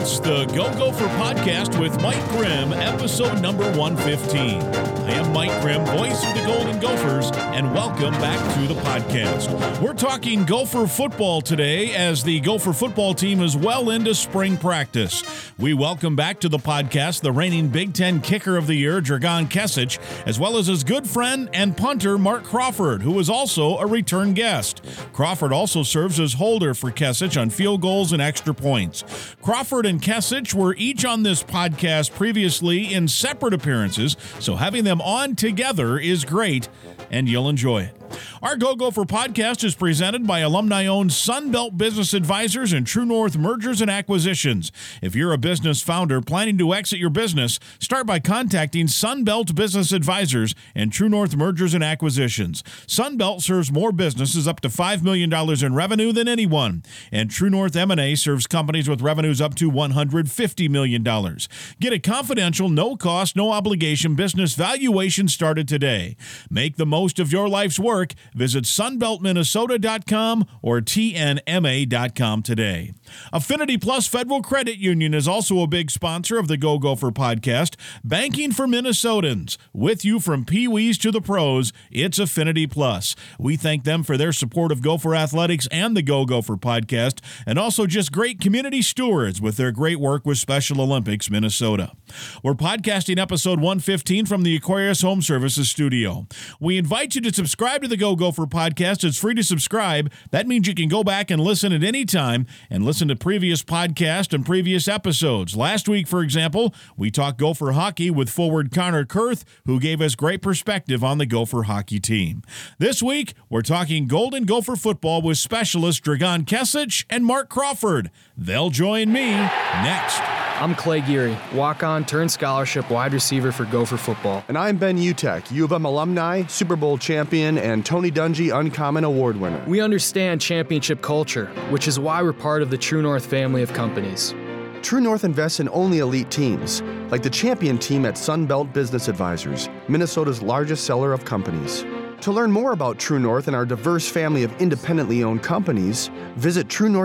It's the Go Gopher podcast with Mike Grimm, episode number 115. I am Mike Grimm, voice of the Golden Gophers, and welcome back to the podcast. We're talking Gopher football today as the Gopher football team is well into spring practice. We welcome back to the podcast the reigning Big Ten kicker of the year, Dragan Kesich, as well as his good friend and punter, Mark Crawford, who is also a return guest. Crawford also serves as holder for Kesich on field goals and extra points. Crawford and Kesich were each on this podcast previously in separate appearances, so having them on together is great, and you'll enjoy it. Our Go Gopher podcast is presented by alumni-owned Sunbelt Business Advisors and True North Mergers and Acquisitions. If you're a business founder planning to exit your business, start by contacting Sunbelt Business Advisors and True North Mergers and Acquisitions. Sunbelt serves more businesses up to $5 million in revenue than anyone, and True North M&A serves companies with revenues up to $150 million. Get a confidential, no-cost, no-obligation business valuation started today. Make the most of your life's work. Visit sunbeltminnesota.com or tnma.com today. Affinity Plus Federal Credit Union is also a big sponsor of the Go Gopher podcast. Banking for Minnesotans. With you from Pee-wees to the pros, it's Affinity Plus. We thank them for their support of Gopher Athletics and the Go Gopher podcast, and also just great community stewards with their great work with Special Olympics Minnesota. We're podcasting episode 115 from the Aquarius Home Services studio. We invite you to subscribe to the Go Gopher podcast. It's free to subscribe. That means you can go back and listen at any time and listen to previous podcasts and previous episodes. Last week, for example, we talked Gopher hockey with forward Connor Kurth, who gave us great perspective on the Gopher hockey team. This week, we're talking Golden Gopher football with specialist Dragan Kesich and Mark Crawford. They'll join me next. I'm Clay Geary, walk-on turned scholarship wide receiver for Gopher football. And I'm Ben Utek, U of M alumni, Super Bowl champion, and Tony Dungy Uncommon Award winner. We understand championship culture, which is why we're part of the True North family of companies. True North invests in only elite teams, like the champion team at Sunbelt Business Advisors, Minnesota's largest seller of companies. To learn more about True North and our diverse family of independently owned companies, visit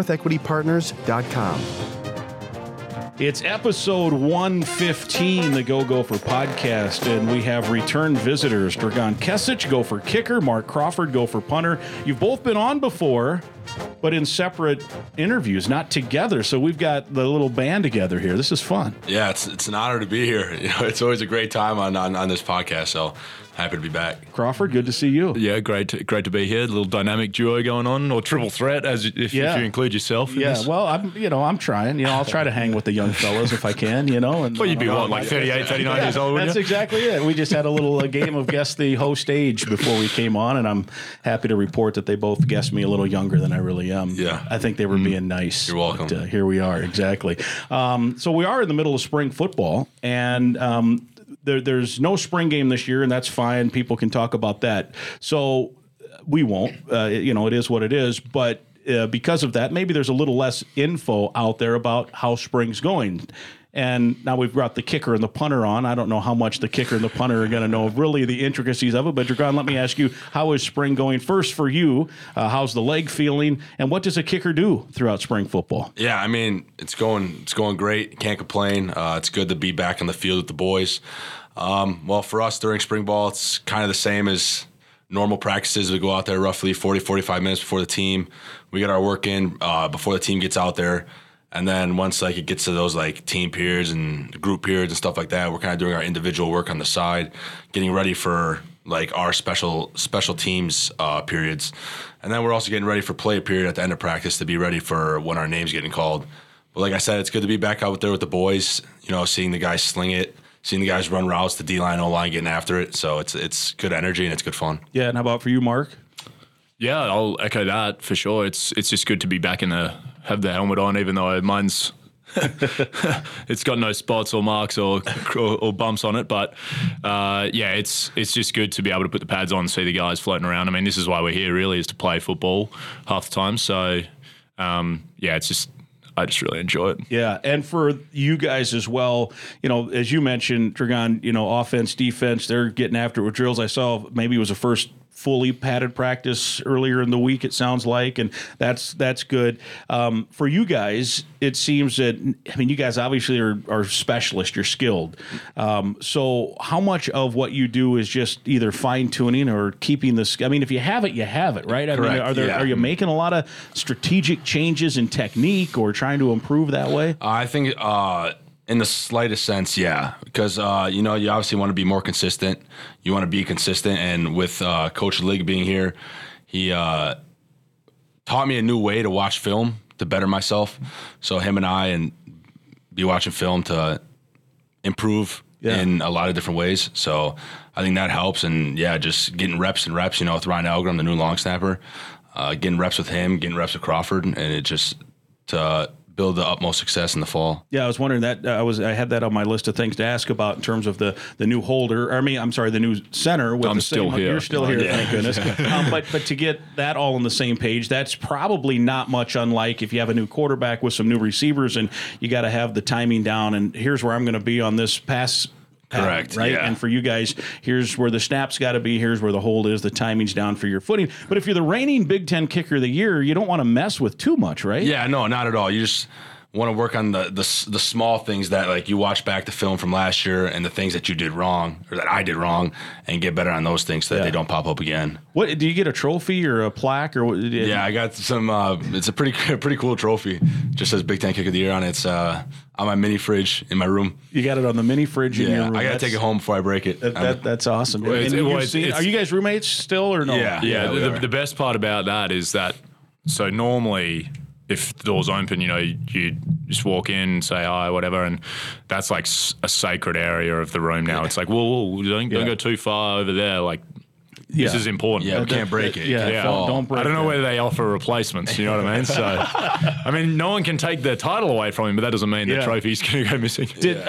TrueNorthEquityPartners.com. It's episode 115, the Go Gopher podcast, and we have return visitors, Dragan Kesich, Gopher kicker, Mark Crawford, Gopher punter. You've both been on before, but in separate interviews, not together. So we've got the little band together here. This is fun. Yeah, it's an honor to be here. You know, it's always a great time on this podcast. So happy to be back. Crawford, good to see you. Yeah, great to be here. A little dynamic duo going on, or triple threat, if you include yourself. In this. Well, I'm trying. I'll try to hang with the young fellas if I can. And well, you'd be like 38, 39 years old, wouldn't That's you? exactly it. We just had a little game of guess the host age before we came on, and I'm happy to report that they both guessed me a little younger than I really am. Yeah, I think they were being nice. You're welcome. But, here we are, exactly. So we are in the middle of spring football, and there's no spring game this year, and that's fine. People can talk about that. So we won't. It is what it is. But because of that, maybe there's a little less info out there about how spring's going. And now we've got the kicker and the punter on. I don't know how much the kicker and the punter are going to know really the intricacies of it. But Dragan, let me ask you, how is spring going? First for you, how's the leg feeling? And what does a kicker do throughout spring football? Yeah, I mean, it's going great. Can't complain. It's good to be back on the field with the boys. Well, for us during spring ball, it's kind of the same as normal practices. We go out there roughly 40, 45 minutes before the team. We get our work in before the team gets out there. And then once it gets to those team periods and group periods and stuff like that, we're kind of doing our individual work on the side, getting ready for our special teams periods. And then we're also getting ready for play period at the end of practice to be ready for when our name's getting called. But like I said, it's good to be back out there with the boys, seeing the guys sling it, seeing the guys run routes, the D-line, O-line getting after it. So it's good energy and it's good fun. Yeah, and how about for you, Mark? Yeah, I'll echo that for sure. It's just good to be back have the helmet on, even though mine's it's got no spots or marks or bumps on it. But it's just good to be able to put the pads on and see the guys floating around. I mean, this is why we're here really, is to play football half the time. So it's just I just really enjoy it. Yeah, and for you guys as well, you know, as you mentioned, Dragan, you know, offense, defense, they're getting after it with drills. I saw maybe it was the first fully padded practice earlier in the week, it sounds like, and that's good. For you guys, it seems that, I mean, you guys obviously are specialists, you're skilled. So how much of what you do is just either fine-tuning or keeping this? I mean, if you have it, you have it, right? I mean, are you making a lot of strategic changes in technique or trying to improve that way? I think in the slightest sense, yeah, because you obviously want to be more consistent. You want to be consistent, and with Coach Lig being here, he taught me a new way to watch film to better myself. So him and I be watching film to improve in a lot of different ways. So I think that helps, and just getting reps with Ryan Algram, the new long snapper, getting reps with him, getting reps with Crawford, and it just to build the utmost success in the fall. Yeah, I was wondering that. I had that on my list of things to ask about in terms of the new holder. The new center. With I'm still here. You're still here, thank goodness. But to get that all on the same page, that's probably not much unlike if you have a new quarterback with some new receivers, and you got to have the timing down. And here's where I'm going to be on this pass. Correct. Right. Yeah. And for you guys, here's where the snap's got to be. Here's where the hold is. The timing's down for your footing. But if you're the reigning Big Ten kicker of the year, you don't want to mess with too much, right? Yeah, no, not at all. You just want to work on the small things that, like, you watch back the film from last year and the things that you did wrong or that I did wrong, and get better on those things so that they don't pop up again. What do you get, a trophy or a plaque or what? Yeah, I got some. It's a pretty cool trophy. Just says Big Ten Kicker of the Year on it. It's on my mini fridge in my room. You got it on the mini fridge in your room. I got to take it home before I break it. That's awesome. Are you guys roommates still or no? Yeah. The best part about that is that, so normally, if the door's open, you just walk in, say hi, whatever, and that's like a sacred area of the room now. It's like, whoa, don't go too far over there. Like, this is important. Yeah, we can't break it. Yeah, don't break it. I don't know whether they offer replacements, you know what I mean? So, I mean, no one can take the title away from him, but that doesn't mean the trophy's going to go missing.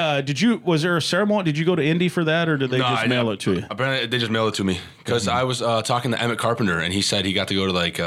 Was there a ceremony? Did you go to Indy for that, or did they just mail it to you? Apparently, they just mailed it to me because I was talking to Emmett Carpenter, and he said he got to go to like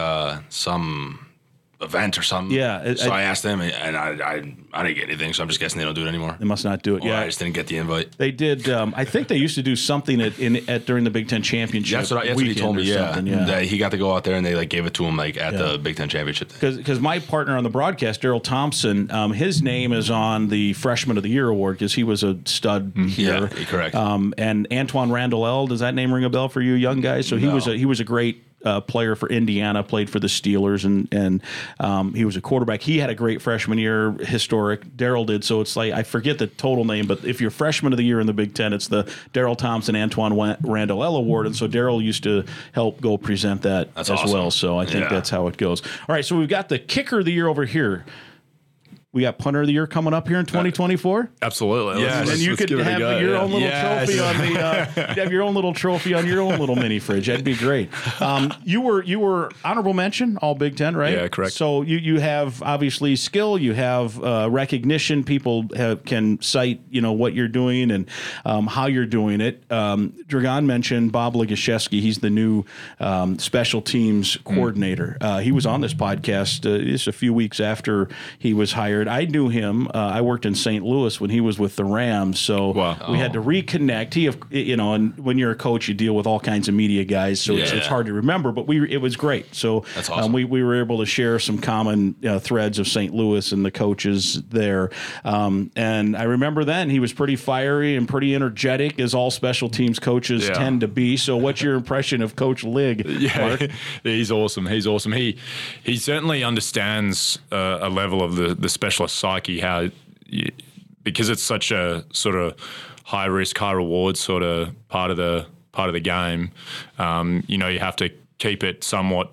some event or something. Yeah. So I asked them, and I didn't get anything, so I'm just guessing they don't do it anymore. They must not do it. Or I just didn't get the invite. They did. I think they used to do something during the Big Ten Championship. That's what he told me. That he got to go out there and they gave it to him at the Big Ten Championship. Because my partner on the broadcast, Daryl Thompson, his name is on the Freshman of the Year award because he was a stud here. Yeah, correct. And Antoine Randall, does that name ring a bell for you young guys? So he was a great player for Indiana, played for the Steelers, and he was a quarterback. He had a great freshman year, historic. Daryl did, so it's like, I forget the total name, but if you're freshman of the year in the Big Ten, it's the Daryl Thompson Antoine Randall Award, and so Daryl used to help go present that awesome. well, so I think that's how it goes. All right, so we've got the kicker of the year over here. We got punter of the year coming up here in 2024. Absolutely. And you could have your own little trophy on the have your own little trophy on your own little mini fridge. That'd be great. You were honorable mention All Big Ten, right? Yeah, correct. So you have obviously skill. You have recognition. People can cite what you're doing and how you're doing it. Dragan mentioned Bob Legashevsky. He's the new special teams coordinator. He was on this podcast just a few weeks after he was hired. I knew him. I worked in St. Louis when he was with the Rams, so we had to reconnect. And when you're a coach, you deal with all kinds of media guys, so it's hard to remember. But it was great. So that's awesome. We were able to share some common threads of St. Louis and the coaches there. And I remember then he was pretty fiery and pretty energetic, as all special teams coaches tend to be. So what's your impression of Coach Lig? Mark? He's awesome. He certainly understands a level of the specialist psyche, because it's such a sort of high risk, high reward sort of part of the game. You have to keep it somewhat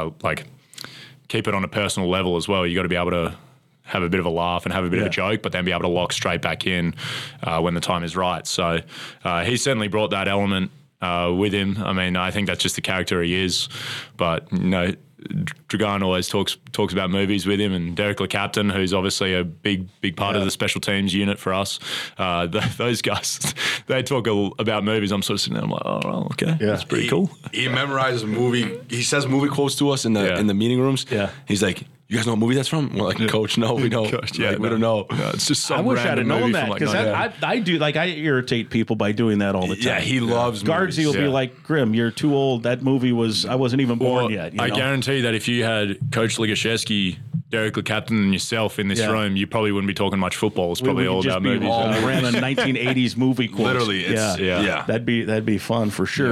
keep it on a personal level as well. You got to be able to have a bit of a laugh and have a bit of a joke, but then be able to lock straight back in when the time is right. So he certainly brought that element with him. I mean, I think that's just the character he is. But Dragan always talks about movies with him, and Derek LeCaptain, who's obviously a big part of the special teams unit for us. Those guys, they talk about movies. I'm sort of sitting there, I'm like, oh, well, okay, that's pretty cool. He memorizes movie. He says movie quotes to us in the meeting rooms. Yeah, he's like, you guys know what movie that's from? We're like, Coach, no, we don't. Coach, we don't know. No, it's just some I wish I'd have random known movie that from, like, because 1980. I do like I irritate people by doing that all the time. Yeah, he loves Guardsy will movies. be like, Grim, you're too old. That movie I wasn't even born Well, yet. You I know? guarantee that if you had Coach Ligashevsky, Derek LeCaptain, and yourself in this Yeah. room, you probably wouldn't be talking much football. It's We probably could all just about be movies. all random 1980s movie quotes. Literally, it's, yeah. That'd be fun for sure.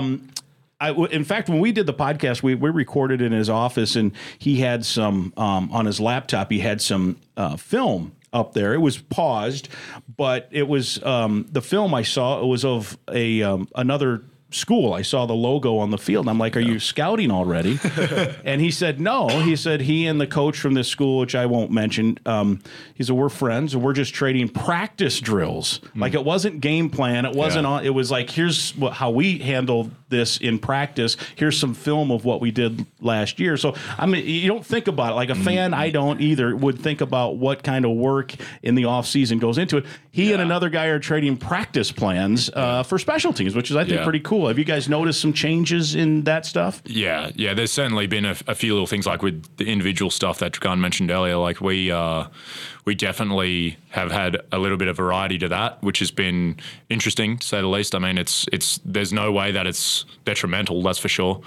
In fact, when we did the podcast, we recorded in his office, and he had some on his laptop. He had some film up there. It was paused, but it was the film I saw. It was of another school. I saw the logo on the field, and I'm like, "Are you scouting already?" And he said, "No." He said he and the coach from this school, which I won't mention, he said, "We're friends, and we're just trading practice drills. Like it wasn't game plan. It wasn't on. It was like, here's how we handled this in practice. Here's some film of what we did last year." So I mean, you don't think about it like a fan. I don't either. Would think about what kind of work in the off season goes into it. He and another guy are trading practice plans for special teams, which is I think pretty cool. Have you guys noticed some changes in that stuff? Yeah. There's certainly been a few little things like with the individual stuff that Dragan mentioned earlier. Like we definitely have had a little bit of variety to that, which has been interesting to say the least. I mean, it's there's no way that it's detrimental, that's for sure.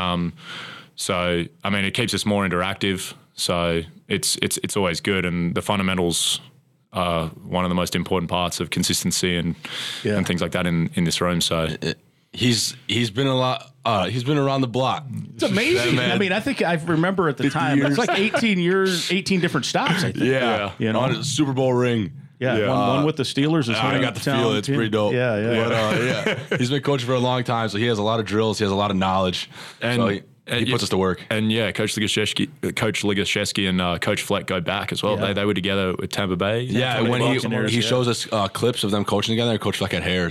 So I mean, it keeps us more interactive. So it's always good, and the fundamentals are one of the most important parts of consistency and things like that in this room. So. He's been a lot. He's been around the block. It's amazing. I mean, I think I remember at the time. It's like 18 years, 18 different stops. I think. Yeah. You know? On a Super Bowl ring. Yeah, one with the Steelers. I got to feel it. It's pretty dope. Yeah. But, he's been coaching for a long time, so he has a lot of drills. He has a lot of knowledge. And so he puts us to work. And Coach Ligashevsky and Coach Fleck go back as well. Yeah. They were together with Tampa Bay. Yeah, when he shows us clips of them coaching together, Coach Fleck had hair.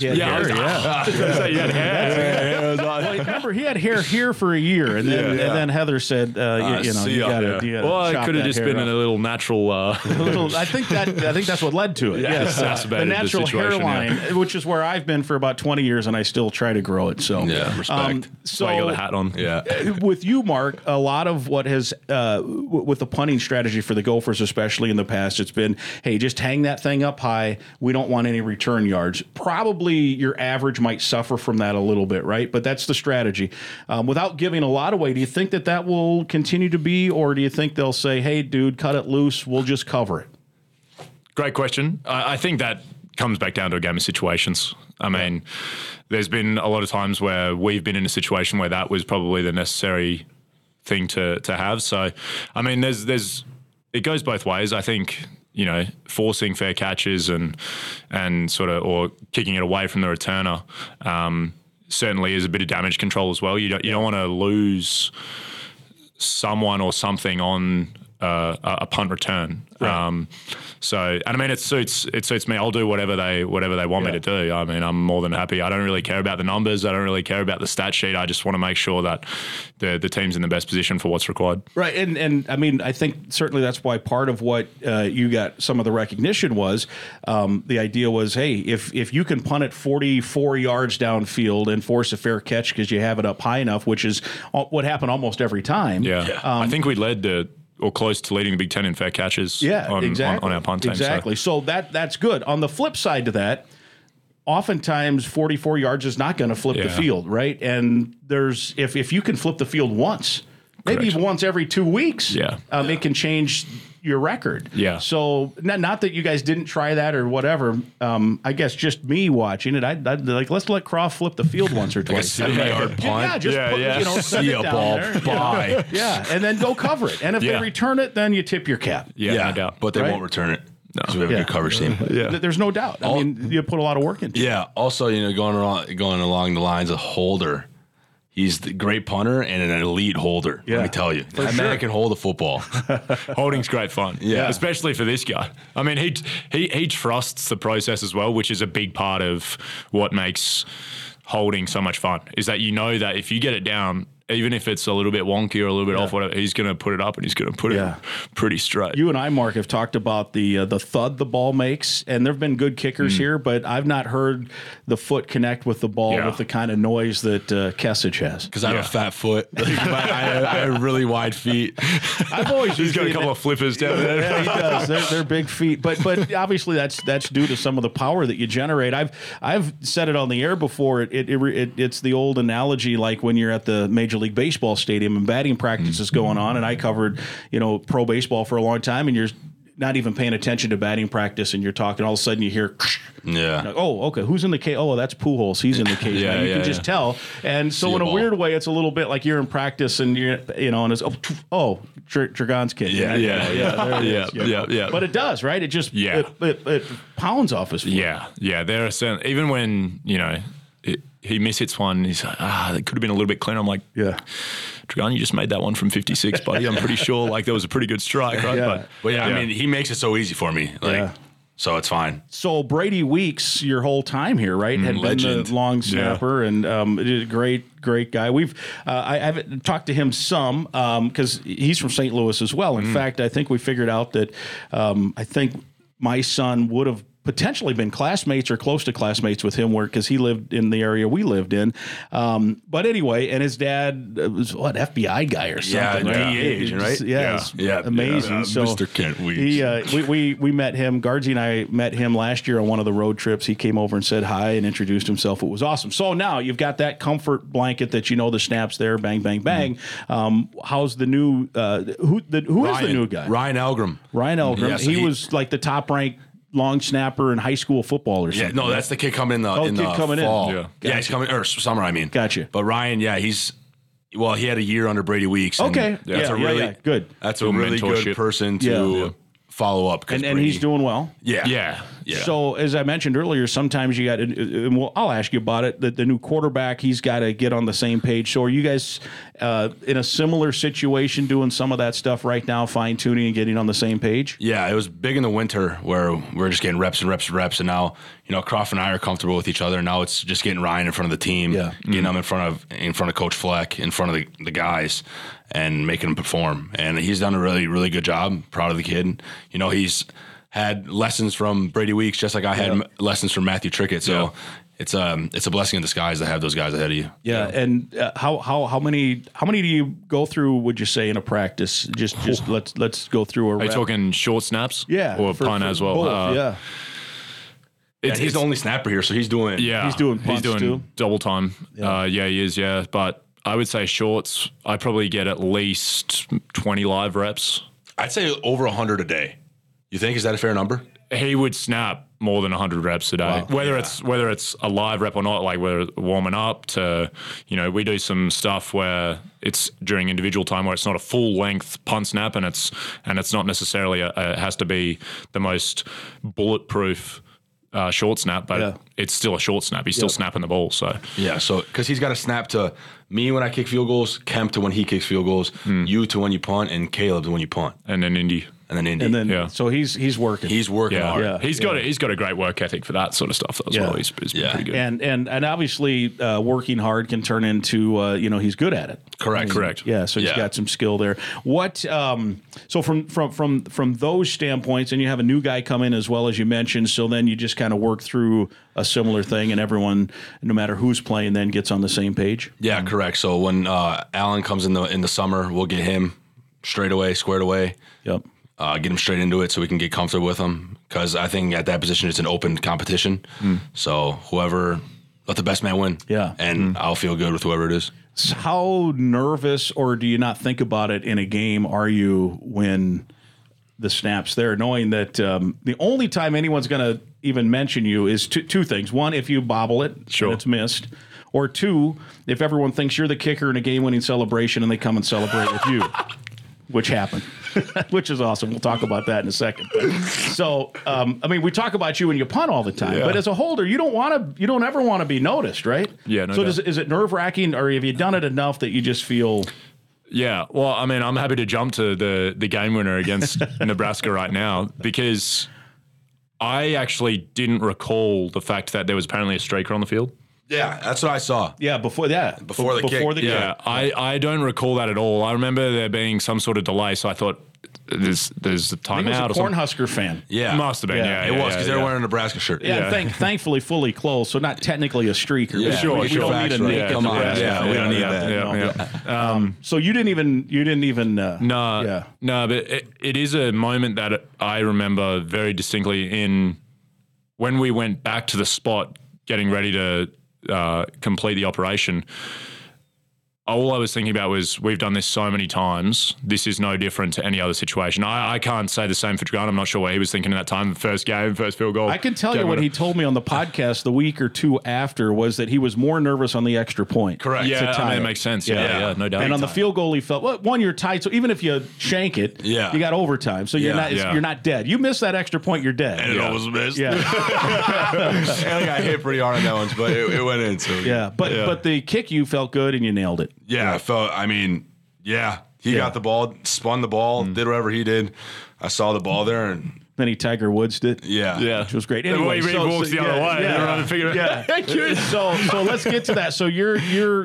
Well, remember, he had hair here for a year, and then Heather said, you got to. Well, it could have just been in a little natural. I think that's what led to it. Yes, exacerbated the natural hairline, which is where I've been for about 20 years, and I still try to grow it. So respect. So why you got the hat on. Yeah. With you, Mark, a lot of what has with the punting strategy for the Gophers, especially in the past, it's been, hey, just hang that thing up high. We don't want any return yards. Probably your average might suffer from that a little bit, right? But that's the strategy. Without giving a lot away, do you think that will continue to be, or do you think they'll say, hey, dude, cut it loose, we'll just cover it? Great question. I think that comes back down to a game of situations. I mean, there's been a lot of times where we've been in a situation where that was probably the necessary thing to have. So, I mean, there's it goes both ways. I think, forcing fair catches and sort of, or kicking it away from the returner, certainly is a bit of damage control as well. You don't want to lose someone or something on a punt return. Right. And I mean, it suits me. I'll do whatever they want me to do. I mean, I'm more than happy. I don't really care about the numbers. I don't really care about the stat sheet. I just want to make sure that the team's in the best position for what's required. Right. And I mean, I think certainly that's why part of what you got some of the recognition was, the idea was, hey, if you can punt it 44 yards downfield and force a fair catch because you have it up high enough, which is what happened almost every time. Yeah. I think we led or close to leading the Big Ten in fair catches on our punt team. Exactly. So that's good. On the flip side to that, oftentimes 44 yards is not going to flip the field, right? And there's if you can flip the field once, maybe even once every 2 weeks, it can change your record. Yeah. So not that you guys didn't try that or whatever. I guess just me watching it, I'd like, let's let Croft flip the field once or twice. Like a 70-yard punt. Send it down there. Bye. Yeah, and then go cover it. And if they return it, then you tip your cap. Yeah, no doubt. But they won't return it. No. So we have a good coverage team. There's no doubt. I mean, you put a lot of work into it. Yeah. Also, going along the lines of Holder. He's the great punter and an elite holder. Let me tell you, that man can hold a football. Holding's great fun. Yeah, especially for this guy. I mean, he trusts the process as well, which is a big part of what makes holding so much fun. Is that that if you get it down even if it's a little bit wonky or a little bit off, whatever, he's going to put it up and he's going to put it pretty straight. You and I, Mark, have talked about the thud the ball makes, and there have been good kickers here, but I've not heard the foot connect with the ball with the kind of noise that Kesich has. Because I have a fat foot. I have really wide feet. I've always He's got a couple of flippers down there. Yeah, he does. They're big feet, but obviously that's due to some of the power that you generate. I've said it on the air before. It's the old analogy, like when you're at the Major League Baseball stadium and batting practice is going on, and I covered pro baseball for a long time, and you're not even paying attention to batting practice, and you're talking, all of a sudden you hear, like, oh, okay, who's in the cage? Oh, that's Pujols. He's in the cage. Now. You can just tell. And so in a weird way, it's a little bit like you're in practice, and and it's Dragon's kid. Yeah. But it does, right? It just it pounds off his foot. Yeah. There are certain, even when he mishits one, he's like, that could have been a little bit cleaner. I'm like, Dragon, you just made that one from 56, buddy. I'm pretty sure there was a pretty good strike, right? But I mean, he makes it so easy for me. So it's fine. So Brady Weeks, your whole time here, right? Had legend. been the long snapper and great guy. I've talked to him some because he's from St. Louis as well. In fact, I think we figured out that I think my son would have potentially been classmates or close to classmates with him, because he lived in the area we lived in. But anyway, and his dad was FBI guy or something. DEA agent, right? Yeah, amazing. So Mr. Kent Weeks. We met him. Guardsy and I met him last year on one of the road trips. He came over and said hi and introduced himself. It was awesome. So now you've got that comfort blanket that the snap's there, bang, bang, bang. How's the new? Who is the new guy? Ryan Elgram. Yeah, so he was like the top ranked long snapper in high school football or something. Yeah, no, that's the kid coming in the fall. Yeah, he's coming, or summer, I mean. Gotcha. But Ryan, he had a year under Brady Weeks. Okay. That's good. That's a really good person to follow up. And he's doing well. Yeah. So as I mentioned earlier, sometimes you got, and I'll ask you about it, the new quarterback, he's got to get on the same page. So are you guys in a similar situation doing some of that stuff right now, fine-tuning and getting on the same page? Yeah, it was big in the winter where we're just getting reps, and now, Crawford and I are comfortable with each other. Now it's just getting Ryan in front of the team, getting him in front of Coach Fleck, in front of the guys, and making him perform. And he's done a really, really good job. Proud of the kid. He's had lessons from Brady Weeks, just like I had lessons from Matthew Trickett. So it's a blessing in disguise to have those guys ahead of you. Yeah, and how many do you go through? Would you say in a practice? Just let's go through a. Are you talking short snaps? Yeah, or punt as well. Both, he's the only snapper here, so he's doing. Yeah, he's doing too. Double time. Yeah. He is. Yeah, but I would say shorts. I probably get at least 20 live reps. I'd say over 100 a day. You think, is that a fair number? He would snap more than 100 reps a day. Wow. Whether it's a live rep or not, like whether warming up to, we do some stuff where it's during individual time where it's not a full length punt snap and it's not necessarily it has to be the most bulletproof short snap, but it's still a short snap. He's still snapping the ball. So because he's got to snap to me when I kick field goals, Kemp to when he kicks field goals, you to when you punt, and Caleb to when you punt, and then Indy. So he's working. He's working hard. Yeah. He's got a great work ethic for that sort of stuff as well. He's been pretty good. And obviously working hard can turn into he's good at it. Correct. Yeah. So he's got some skill there. What? So from those standpoints, and you have a new guy come in as well as you mentioned. So then you just kind of work through a similar thing, and everyone, no matter who's playing, then gets on the same page. Yeah, correct. So when Allen comes in the summer, we'll get him squared away. Yep. Get him straight into it so we can get comfortable with him, because I think at that position it's an open competition. So whoever, let the best man win. Yeah. And I'll feel good with whoever it is. How nervous, or do you not think about it in a game, are you when the snap's there, knowing that the only time anyone's going to even mention you is two things. One, if you bobble it and it's missed. Or two, if everyone thinks you're the kicker in a game-winning celebration and they come and celebrate with you, which happened. Which is awesome. We'll talk about that in a second. So, we talk about you when you punt all the time, but as a holder, you don't ever want to be noticed, right? Yeah. No so is it nerve-wracking, or have you done it enough that you just feel? Yeah. Well, I'm happy to jump to the game winner against Nebraska right now, because I actually didn't recall the fact that there was apparently a streaker on the field. Yeah, that's what I saw. Yeah, before the kick. Yeah, I don't recall that at all. I remember there being some sort of delay, so I thought there's a I think timeout it or was a something. Cornhusker fan. Yeah. Must have been, Yeah. yeah. It was because they were wearing a Nebraska shirt. Yeah, thankfully fully closed, so not technically a streaker. Yeah, Sure, we don't need a Facts, right. naked Come on. Nebraska Yeah, fan. we don't need that. Yeah. So you didn't even. No, Yeah. no, but it is a moment that I remember very distinctly in when we went back to the spot getting ready to complete the operation. All I was thinking about was we've done this so many times. This is no different to any other situation. I can't say the same for Dragan. I'm not sure what he was thinking at that time. First game, first field goal. I can tell you what he told me on the podcast the week or two after was that he was more nervous on the extra point. Correct. Yeah, to tie it it. makes sense. Yeah, no doubt. And on the field goal, he felt, well, one, you're tied, so even if you shank it, Yeah. you got overtime, so you're Yeah. not Yeah. you're not dead. You miss that extra point, you're dead. And it almost missed. Yeah, I got hit pretty hard on that one, but it went in. So yeah. But the kick, you felt good and you nailed it. Yeah, I felt. I mean, he got the ball, spun the ball, did whatever he did. I saw the ball there, and Then he Tiger Woods did. Yeah. Which was great. The way he walks the other way. Yeah. So let's get to that. So you're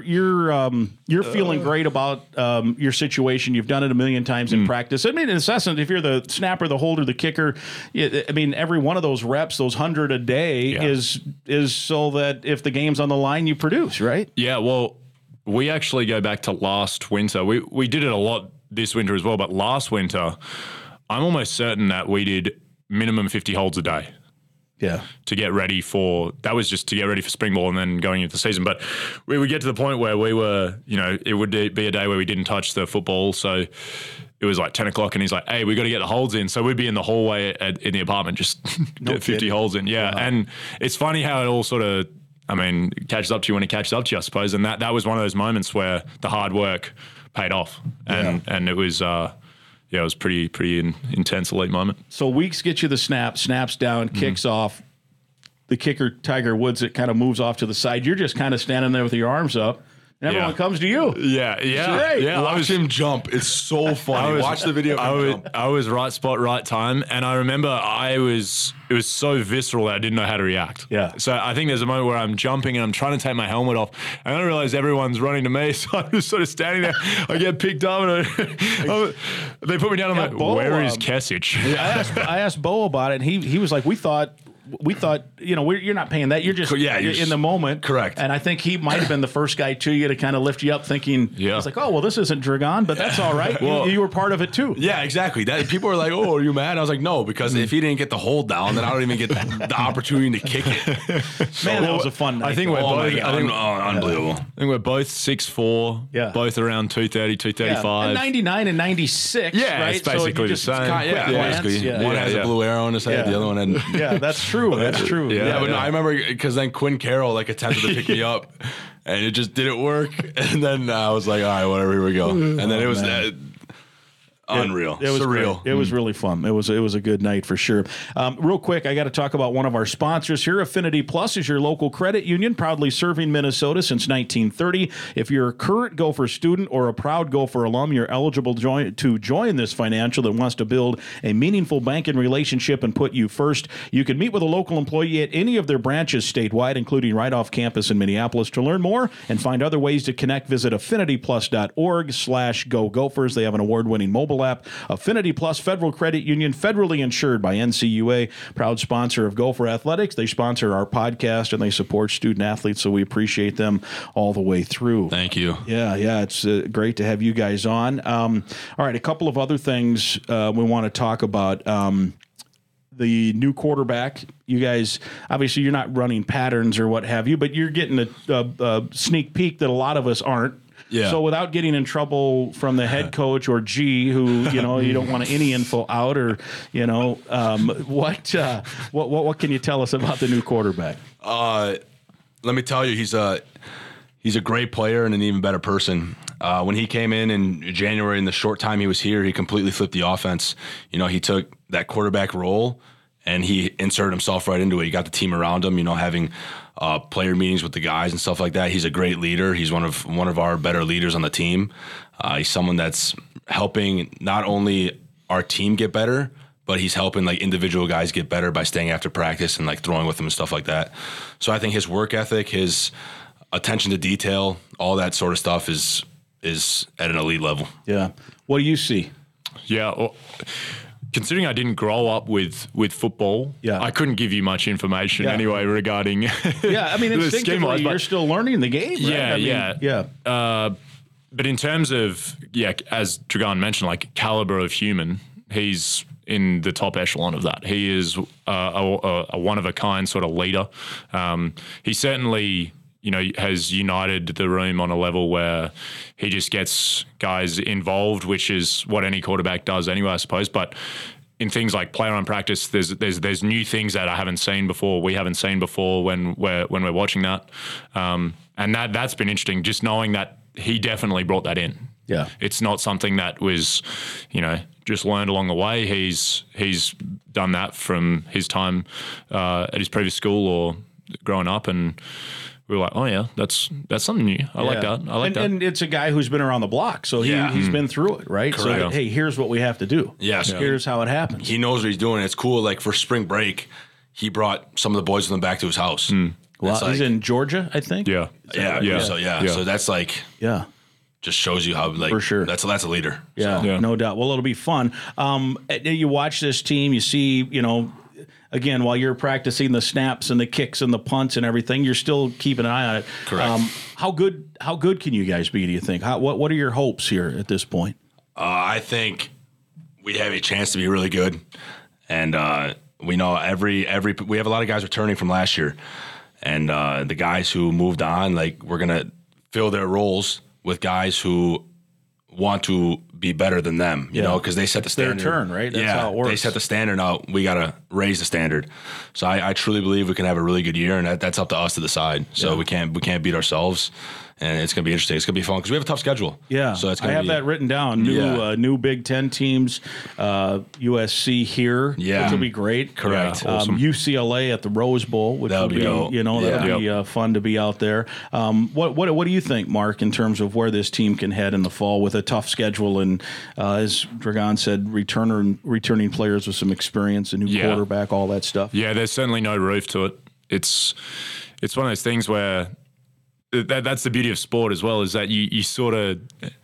feeling great about your situation. You've done it a million times in practice. I mean, in essence, if you're the snapper, the holder, the kicker, I mean, every one of those reps, those 100 a day, is so that if the game's on the line, you produce, right? Yeah, well, we actually go back to last winter. We did it a lot this winter as well, but last winter, I'm almost certain that we did minimum 50 holds a day. Yeah. To get ready for, that was just to get ready for spring ball and then going into the season. But we would get to the point where we were, it would be a day where we didn't touch the football. So it was like 10 o'clock and he's like, hey, we got to get the holds in. So we'd be in the hallway in the apartment, just get 50 holds in. Yeah. Wow. And it's funny how it all sort of, catches up to you when it catches up to you, I suppose. And that was one of those moments where the hard work paid off. And it was, it was pretty intense elite moment. So Weeks gets you the snaps down, kicks off. The kicker, Tiger Woods, it kind of moves off to the side. You're just kind of standing there with your arms up, and everyone comes to you. Yeah. Great. Yeah, watch him jump. It's so funny. Watch the video. I was right spot, right time, and I remember it was so visceral that I didn't know how to react. Yeah. So I think there's a moment where I'm jumping and I'm trying to take my helmet off, and I realize everyone's running to me, so I'm just sort of standing there. I get picked up, and they put me down. I'm like, where is Kesich? I asked Bo about it, and he was like, we thought, you're not paying that. You're just you're in the moment. Correct. And I think he might have been the first guy to you to kind of lift you up, thinking, he's like, oh, well, this isn't Dragan, but that's all right. Well, you were part of it too. Yeah, exactly. People were like, oh, are you mad? I was like, no, because if he didn't get the hold down, then I don't even get the opportunity to kick it. Man, that was a fun night. I think we're both. Unbelievable. I think we're both 6'4". Yeah. Both around 230, 235. And 99 and 96. Yeah, right? it's basically the same. Basically. One has a blue arrow in his head, the other one had. Yeah, that's true. That's true. Yeah, but no, I remember because then Quinn Carroll attempted to pick me up, and it just didn't work. And then I was like, all right, whatever, here we go. And then it was unreal. It was surreal. Great. It was really fun. It was a good night for sure. Real quick, I got to talk about one of our sponsors here. Affinity Plus is your local credit union, proudly serving Minnesota since 1930. If you're a current Gopher student or a proud Gopher alum, you're eligible to join this financial that wants to build a meaningful banking relationship and put you first. You can meet with a local employee at any of their branches statewide, including right off campus in Minneapolis. To learn more and find other ways to connect, visit affinityplus.org/go Gophers. They have an award-winning mobile app. Affinity Plus Federal Credit Union, federally insured by NCUA, proud sponsor of Gopher Athletics. They sponsor our podcast and they support student athletes, so we appreciate them all the way through. Thank you. Yeah, it's great to have you guys on. All right, a couple of other things we want to talk about. The new quarterback, you guys, obviously you're not running patterns or what have you, but you're getting a sneak peek that a lot of us aren't. Yeah. So without getting in trouble from the head coach or G, who you don't want any info out, or what can you tell us about the new quarterback? Let me tell you, he's a great player and an even better person. When he came in January, in the short time he was here, he completely flipped the offense. He took that quarterback role and he inserted himself right into it. He got the team around him, having player meetings with the guys and stuff like that. He's a great leader. He's one of our better leaders on the team. He's someone that's helping not only our team get better, but he's helping like individual guys get better by staying after practice and like throwing with them and stuff like that. So I think his work ethic, his attention to detail, all that sort of stuff is at an elite level. Yeah. What do you see? Yeah. Well, considering I didn't grow up with football, I couldn't give you much information anyway regarding I mean, instinctively, you're still learning the game, right? But in terms of, as Dragan mentioned, like caliber of human, he's in the top echelon of that. He is a one-of-a-kind sort of leader. He certainly, has united the room on a level where he just gets guys involved, which is what any quarterback does anyway, I suppose. But in things like player on practice, there's new things that I haven't seen before. We haven't seen before when we're watching that, and that's been interesting. Just knowing that he definitely brought that in. Yeah, it's not something that was, just learned along the way. He's done that from his time at his previous school or growing up, and we were like, oh yeah, that's something new. I like that. And it's a guy who's been around the block, so he's been through it, right? Correct. So hey, here's what we have to do. Yes, here's how it happens. He knows what he's doing. It's cool. Like for spring break, he brought some of the boys with him back to his house. Well, he's in Georgia, I think. Yeah. So that's like just shows you how like for sure that's a leader. Yeah, no doubt. Well, it'll be fun. You watch this team, you see, again, while you're practicing the snaps and the kicks and the punts and everything, you're still keeping an eye on it. Correct. How good can you guys be, do you think? What are your hopes here at this point? I think we have a chance to be really good, and we know we have a lot of guys returning from last year, and the guys who moved on, like we're gonna fill their roles with guys who want to be better than them, because they set the standard. Their turn, right? That's how it works. They set the standard. Now we got to raise the standard. So I truly believe we can have a really good year, and that's up to us to decide. So we can't beat ourselves, and it's going to be interesting. It's going to be fun because we have a tough schedule. Yeah, so I have that written down. New Big Ten teams, USC here, which will be great. Correct. Awesome. UCLA at the Rose Bowl, which will be that'll be fun to be out there. What do you think, Mark, in terms of where this team can head in the fall with a tough schedule and as Dragan said, returning players with some experience, a new quarterback, all that stuff? Yeah, there's certainly no roof to it. It's one of those things where that's the beauty of sport as well, is that you sort of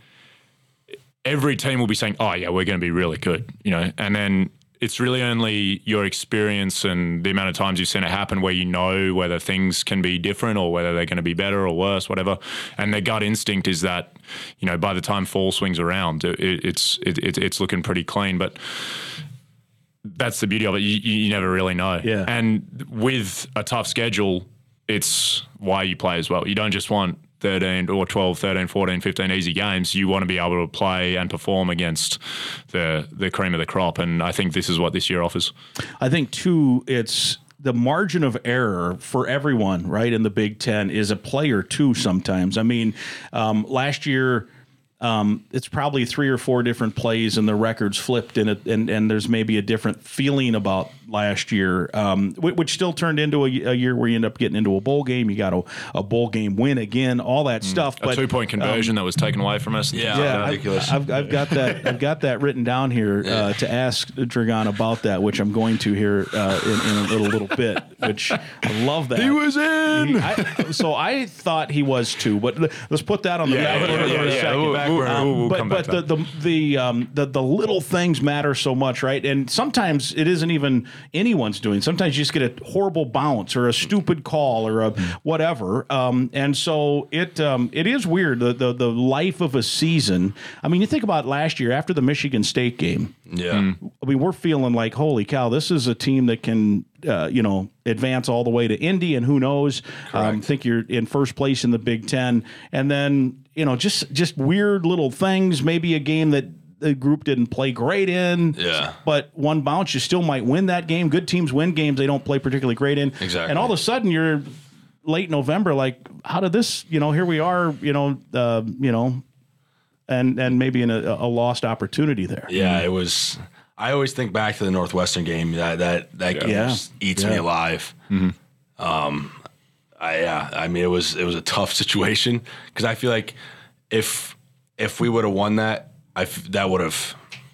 every team will be saying, oh yeah, we're going to be really good, and then it's really only your experience and the amount of times you've seen it happen where you know whether things can be different or whether they're going to be better or worse, whatever. And the gut instinct is that, by the time fall swings around, it's looking pretty clean. But that's the beauty of it. You never really know. Yeah. And with a tough schedule, it's why you play as well. You don't just want 13 or 12, 13, 14, 15 easy games. You want to be able to play and perform against the cream of the crop, and I think this is what this year offers. I think, too, it's the margin of error for everyone, right, in the Big Ten is a play or two sometimes. I mean, last year it's probably 3 or 4 different plays and the records flipped in it, and there's maybe a different feeling about last year, which still turned into a year where you end up getting into a bowl game. You got a bowl game win again, all that stuff. A 2-point conversion that was taken away from us. Yeah, ridiculous. I've got that. I've got that written down here to ask Dragan about that, which I'm going to here in a little bit. Which I love that he was in. So I thought he was too, but let's put that on the back burner for a second. We'll come back but the little things matter so much, right? And sometimes it isn't even anyone's doing. Sometimes you just get a horrible bounce or a stupid call or a whatever, and so it is weird. The life of a season. I mean, you think about last year after the Michigan State game. Yeah, I mean, we're feeling like, holy cow, this is a team that can advance all the way to Indy, and who knows? Think you're in first place in the Big Ten, and then just weird little things. Maybe a game that the group didn't play great in. Yeah. But one bounce, you still might win that game. Good teams win games they don't play particularly great in. Exactly. And all of a sudden you're late November, like, how did this? Here we are. And maybe in a lost opportunity there. Yeah, it was. I always think back to the Northwestern game. That game just eats me alive. Mm-hmm. I mean, it was a tough situation because I feel like if we would have won that, that would have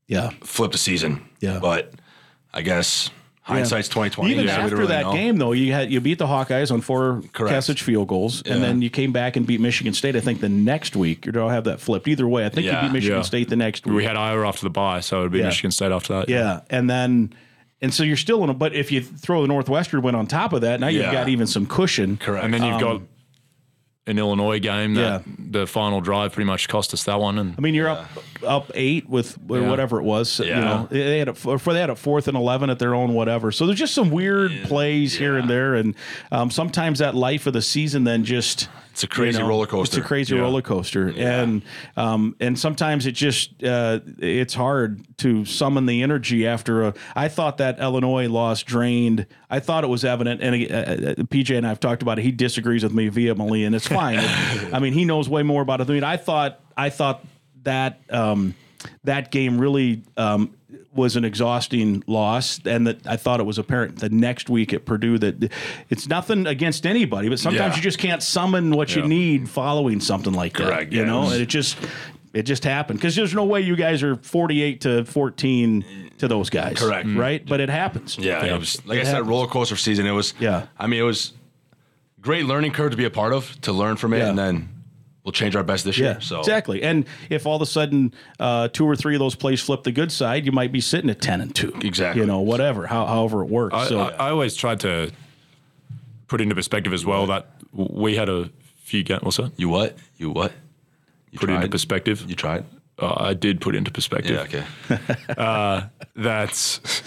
flip the season. Yeah. But I guess hindsight's 2020. Even so we don't after really that know. game, though, you beat the Hawkeyes on 4 Correct. Kesich field goals, and then you came back and beat Michigan State. I think the next week, or do I have that flipped? Either way, I think you beat Michigan State the next week. We had Iowa after the bye, so it would be Michigan State after that. Yeah, and so you're still in a. But if you throw the Northwestern win on top of that, now you've got even some cushion. Correct. And then you've got an Illinois game that the final drive pretty much cost us that one. And I mean, you're up 8 with whatever it was. You know, they had a 4th and 11 at their own whatever. So there's just some weird plays here and there, and sometimes that life of the season then just. It's a crazy roller coaster. It's a crazy roller coaster, and sometimes it just it's hard to summon the energy after I thought that Illinois loss drained. I thought it was evident, and PJ and I have talked about it. He disagrees with me vehemently, and it's fine. I mean, he knows way more about it than me. I thought that that game really was an exhausting loss, and that I thought it was apparent the next week at Purdue that it's nothing against anybody, but sometimes you just can't summon what you need following something like that. You know, and it just happened because there's no way you guys are 48-14 to those guys. Correct. Right? But it happens. Yeah, it was like I said, roller coaster season. It was. Yeah. I mean, it was great learning curve to be a part of, to learn from it, and then we'll change our best this year. So exactly. And if all of a sudden 2 or 3 of those plays flip the good side, you might be sitting at 10-2. Exactly. You know, whatever, however it works. I always tried to put into perspective as well that we had a few games. What's that? You what? You put it into perspective. You tried? I did put it into perspective. Yeah, okay. That's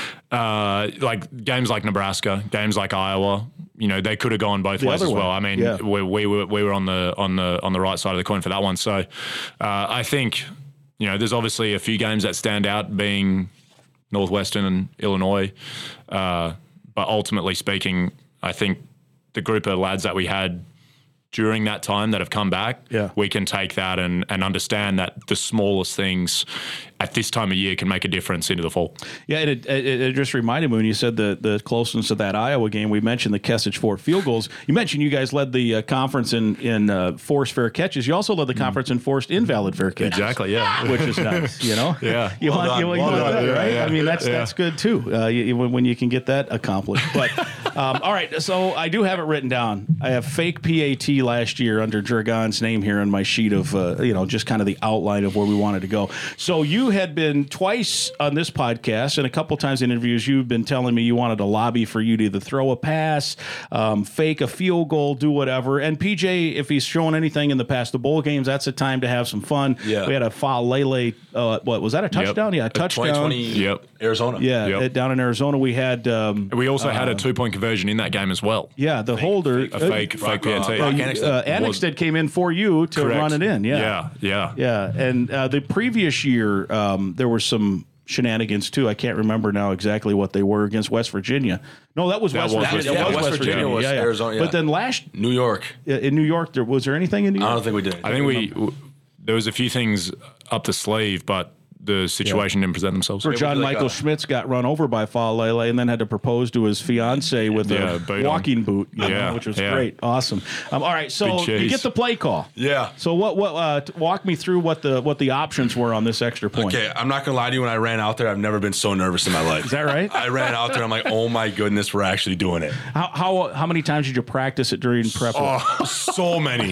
like games like Nebraska, games like Iowa. You know, they could have gone both ways as well. I mean, we were on the right side of the coin for that one. So I think, you know, there's obviously a few games that stand out, being Northwestern and Illinois. But ultimately speaking, I think the group of lads that we had during that time that have come back, we can take that and understand that the smallest things at this time of year can make a difference into the fall. Yeah, it just reminded me when you said the closeness of that Iowa game. We mentioned the Kesich 4 field goals. You mentioned you guys led the conference in forced fair catches. You also led the conference in forced invalid fair catches. Exactly, yeah. Which is nice, you know? Yeah. You want that, right? Yeah. I mean, that's good too, when you can get that accomplished. But, all right, so I do have it written down. I have fake PAT last year under Dragon's name here on my sheet of, just kind of the outline of where we wanted to go. So you had been twice on this podcast, and a couple times in interviews, you've been telling me you wanted to lobby for you to either throw a pass, fake a field goal, do whatever. And PJ, if he's shown anything in the past, the bowl games, that's a time to have some fun. Yeah. We had a Faalele, what was that, a touchdown? Yep. Yeah, a touchdown. 2020 Arizona. Yeah, down in Arizona. We had... we also had a 2-point conversion in that game as well. Yeah, the holder... A fake PAT. Annexted came in for you to run it in. Yeah. And the previous year, there were some shenanigans too. I can't remember now exactly what they were against West Virginia. No, that was West Virginia. West Virginia was Arizona. Yeah. But then New York. In New York, was there anything in New York? I don't think we did. I think there was a few things up the sleeve, but the situation didn't present themselves. Where John Michael Schmitz got run over by Faalele and then had to propose to his fiancée with a walking boot, which was great. Awesome. All right, so you get the play call. Yeah. So what walk me through what the options were on this extra point. Okay, I'm not gonna lie to you, when I ran out there, I've never been so nervous in my life. Is that right? I ran out there, I'm like, oh my goodness, we're actually doing it. How many times did you practice it during prep? Oh, so many.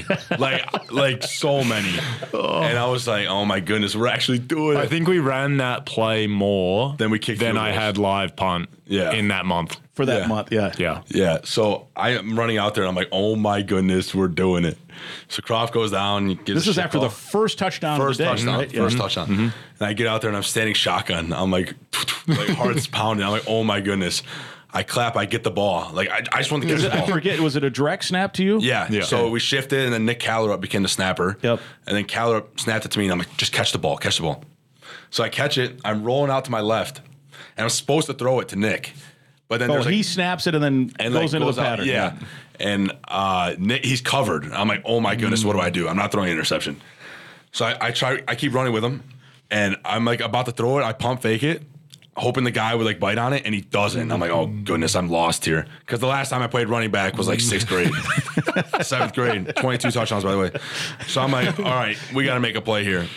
like so many. And I was like, oh my goodness, we're actually doing it. I think we ran that play more than I had live punt in that month. For that month, Yeah. So I am running out there and I'm like, oh my goodness, we're doing it. So Croft goes down. This is after the first touchdown of the day, right? First touchdown. Mm-hmm. And I get out there and I'm standing shotgun. I'm like heart's pounding. I'm like, oh my goodness. I clap, I get the ball. Like, I just want to get the ball. I forget, was it a direct snap to you? Yeah. So we shifted and then Nick Callerup became the snapper. Yep. And then Callerup snapped it to me and I'm like, just catch the ball. So I catch it, I'm rolling out to my left, and I'm supposed to throw it to Nick. But then he snaps it and then goes into the pattern. Yeah. And Nick, he's covered. I'm like, oh my goodness, what do I do? I'm not throwing an interception. So I keep running with him, and I'm like about to throw it. I pump fake it, hoping the guy would like bite on it, and he doesn't. I'm like, oh goodness, I'm lost here. Because the last time I played running back was like 6th grade, 7th grade, 22 touchdowns, by the way. So I'm like, all right, we got to make a play here.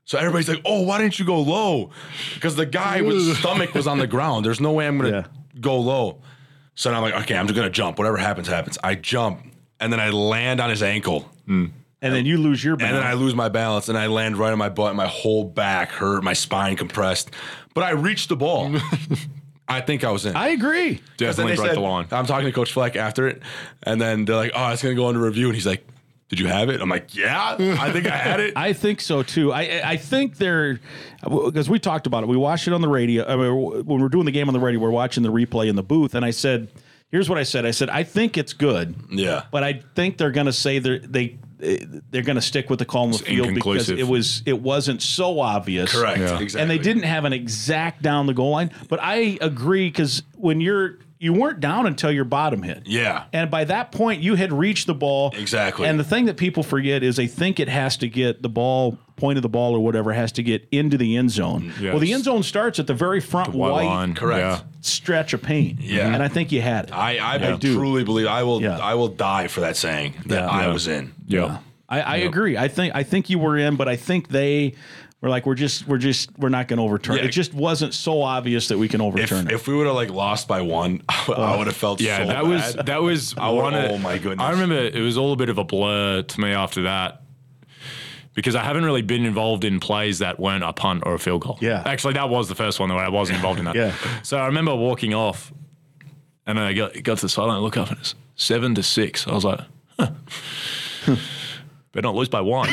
So everybody's like, oh, why didn't you go low? Because the guy with his stomach was on the ground. There's no way I'm going to go low. So now I'm like, okay, I'm just going to jump. Whatever happens, happens. I jump, and then I land on his ankle. And then you lose your balance. And then I lose my balance, and I land right on my butt. My whole back hurt, my spine compressed. But I reached the ball. I think I was in. I agree. Definitely broke the line. I'm talking to Coach Fleck after it, and then they're like, oh, it's going to go into review. And he's like, did you have it? I'm like, yeah, I think I had it. I think so too. I think because we talked about it. We watched it on the radio. I mean, when we're doing the game on the radio, we're watching the replay in the booth, and I said, here's what I said. I said, I think it's good. Yeah. But I think they're going to say they're going to stick with the call on the field because it wasn't so obvious. Correct. Yeah. Exactly. And they didn't have an exact down the goal line. But I agree because when you weren't down until your bottom hit. Yeah. And by that point, you had reached the ball. Exactly. And the thing that people forget is they think it has to get the ball, point of the ball or whatever, has to get into the end zone. Yes. Well, the end zone starts at the very front white line. Correct. stretch of paint. Yeah. And I think you had it. I do. truly believe I will die for that saying that I was in. Yeah. I agree. I think you were in, but I think they were like, we're not going to overturn it. It just wasn't so obvious that we can overturn it. If we would have lost by one, I would have felt so bad. that was oh my goodness. I remember it was all a bit of a blur to me after that because I haven't really been involved in plays that weren't a punt or a field goal. Yeah. Actually, that was the first one where I wasn't involved in that. Yeah. So I remember walking off and then I got to the sideline and look up and it's 7-6. I was like, huh. Better not lose by one.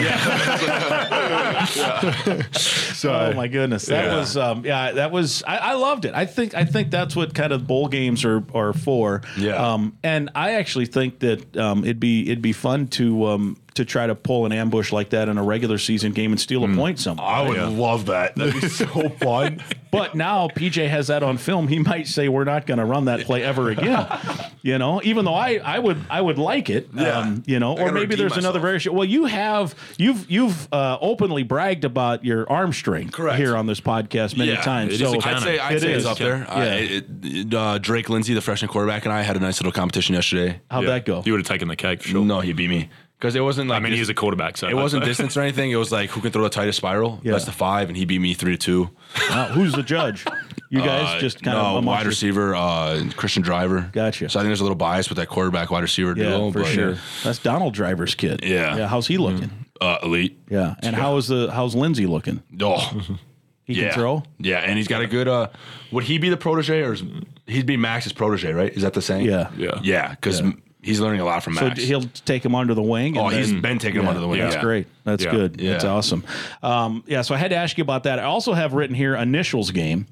So, oh my goodness, that was I loved it. I think that's what kind of bowl games are for. Yeah. And I actually think that it'd be fun to try to pull an ambush like that in a regular season game and steal a point somewhere. I would love that. That'd be so fun. But now PJ has that on film. He might say we're not going to run that play ever again. Even though I would like it. Yeah. Or maybe there's another variation. Well, you've openly bragged about your arm strength here on this podcast many times. So I'd say it's up there. Yeah. Drake Lindsay, the freshman quarterback, and I had a nice little competition yesterday. How'd that go? You would have taken the cake for sure. No, he beat me. Because it wasn't like he's a quarterback, so it wasn't distance or anything. It was like who can throw the tightest spiral. Yeah. That's the 5, and he beat me 3-2. Wow. Who's the judge? You guys just kind of wide receiver, Christian Driver. Gotcha. So I think there's a little bias with that quarterback wide receiver duo. For sure. That's Donald Driver's kid. Yeah. Yeah. How's he looking? Elite. Yeah. And how's Lindsay looking? Oh. He can throw? Yeah, and he's got a good would he be the protege or he'd be Max's protege, right? Is that the saying? Yeah. Yeah, because he's learning a lot from Max. So he'll take him under the wing. And he's been taking him under the wing. That's great. That's good. Yeah. That's awesome. So I had to ask you about that. I also have written here initials game.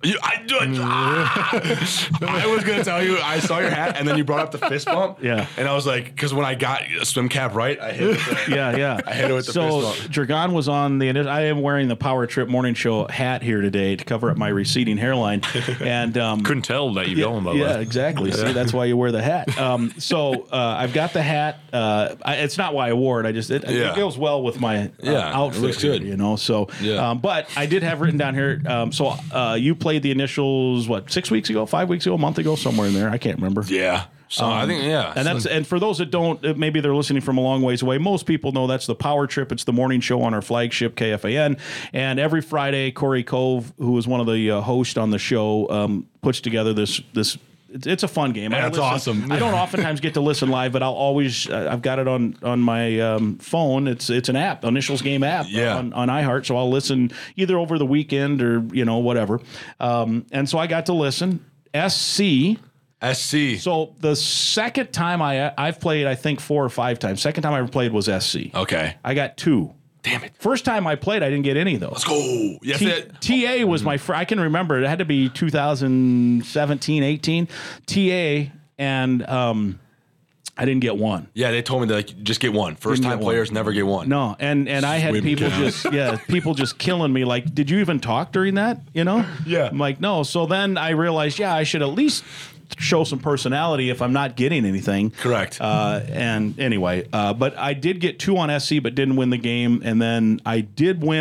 I was going to tell you, I saw your hat, and then you brought up the fist bump. Yeah. And I was like, because when I got a swim cap right, I hit it. I hit it with the fist bump. So Dragon was on I am wearing the Power Trip Morning Show hat here today to cover up my receding hairline. And couldn't tell that you're going, by the way. Yeah, exactly. See, that's why you wear the hat. I've got the hat. It's not why I wore it. It goes well with my outfit. It looks good. But I did have written down here. You played the initials 6 weeks ago, 5 weeks ago, a month ago, somewhere in there. I can't remember. Yeah. So I think and for those that don't, maybe they're listening from a long ways away. Most people know that's the Power Trip. It's the morning show on our flagship KFAN, and every Friday, Corey Cove, who is one of the hosts on the show, puts together this. It's a fun game. That's awesome. I don't oftentimes get to listen live, but I'll always I've got it on my phone. It's an app, Initials Game app on iHeart. So I'll listen either over the weekend or whatever. And so I got to listen. SC. So the second time I've played, I think 4 or 5 times. Second time I ever played was SC. Okay. I got 2. Damn it. First time I played, I didn't get any of those. Let's go. Yes, TA was my I can remember. It had to be 2017, 18. TA, and I didn't get one. Yeah, they told me that just get one. First time players never get one. No, and I had people just killing me. Like, did you even talk during that? Yeah. I'm like, no. So then I realized, I should at least show some personality if I'm not getting anything. Correct. And anyway, but I did get 2 on SC, but didn't win the game. And then I did win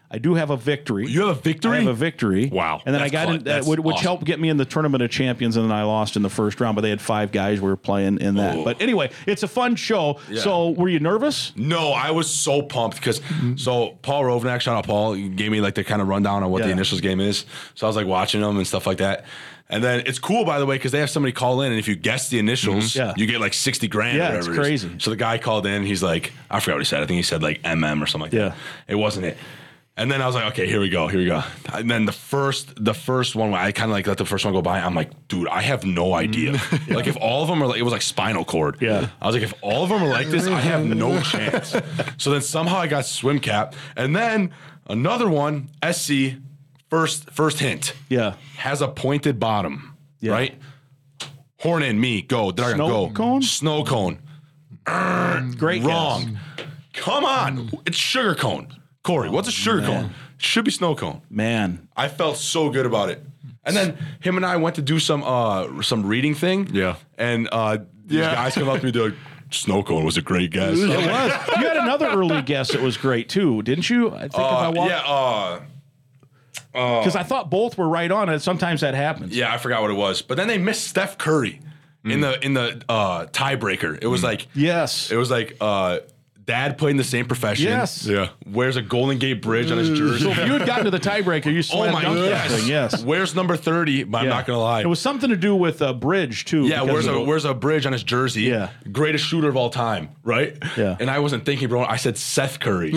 I do have a victory. You have a victory? I have a victory. Wow. And then That's I got in, that's which awesome. helped get me in the Tournament of Champions, and then I lost in the first round, but they had 5 guys who were playing in that. Oh. But anyway, it's a fun show. Yeah. So were you nervous? No, I was so pumped because so Paul Rovnak, shout out Paul, he gave me like the kind of rundown on what the Yeah. initials game is. So I was like watching them and stuff like that. And then it's cool, by the way, because they have somebody call in, and if you guess the initials, Yeah. you get like 60 grand. Yeah, or it's whatever it is. crazy. So the guy called in, he's like, I forgot what he said. I think he said like MM or something like Yeah. that. It wasn't it. And then I was like, okay, here we go. And then the first one, I kind of like let the first one go by. I'm like, dude, I have no idea. Like if all of them are like, it was like spinal cord. Yeah. I was like, if all of them are like this, I have no chance. So then somehow I got swim cap. And then another one, SC, first hint. Yeah. Has a pointed bottom, Yeah. right? Horn in, me, go. Dragon, Snow go. cone? Snow cone. Great guess. Wrong. Come on. It's sugar cone. Corey, what's a sugar cone? It should be snow cone. Man. I felt so good about it. And then him and I went to do some reading thing. Yeah. And these guys come up to me, they're like, snow cone was a great guess. It was. You had another early guess that was great too, didn't you? I think if I walked, yeah, because I thought both were right on, and sometimes that happens. yeah, I forgot what it was. But then they missed Steph Curry in the tiebreaker. It was like Yes. it was like dad played in the same profession. Yes. Yeah. Wears a Golden Gate Bridge on his jersey. So if you had gotten to the tiebreaker, you Oh slam my dunked that yes. thing. Yes. Where's number 30? But I'm Yeah. not gonna lie. It was something to do with a bridge too. Yeah, because of the- where's a bridge on his jersey? Yeah. Greatest shooter of all time, right? Yeah. And I wasn't thinking, bro. I said Seth Curry.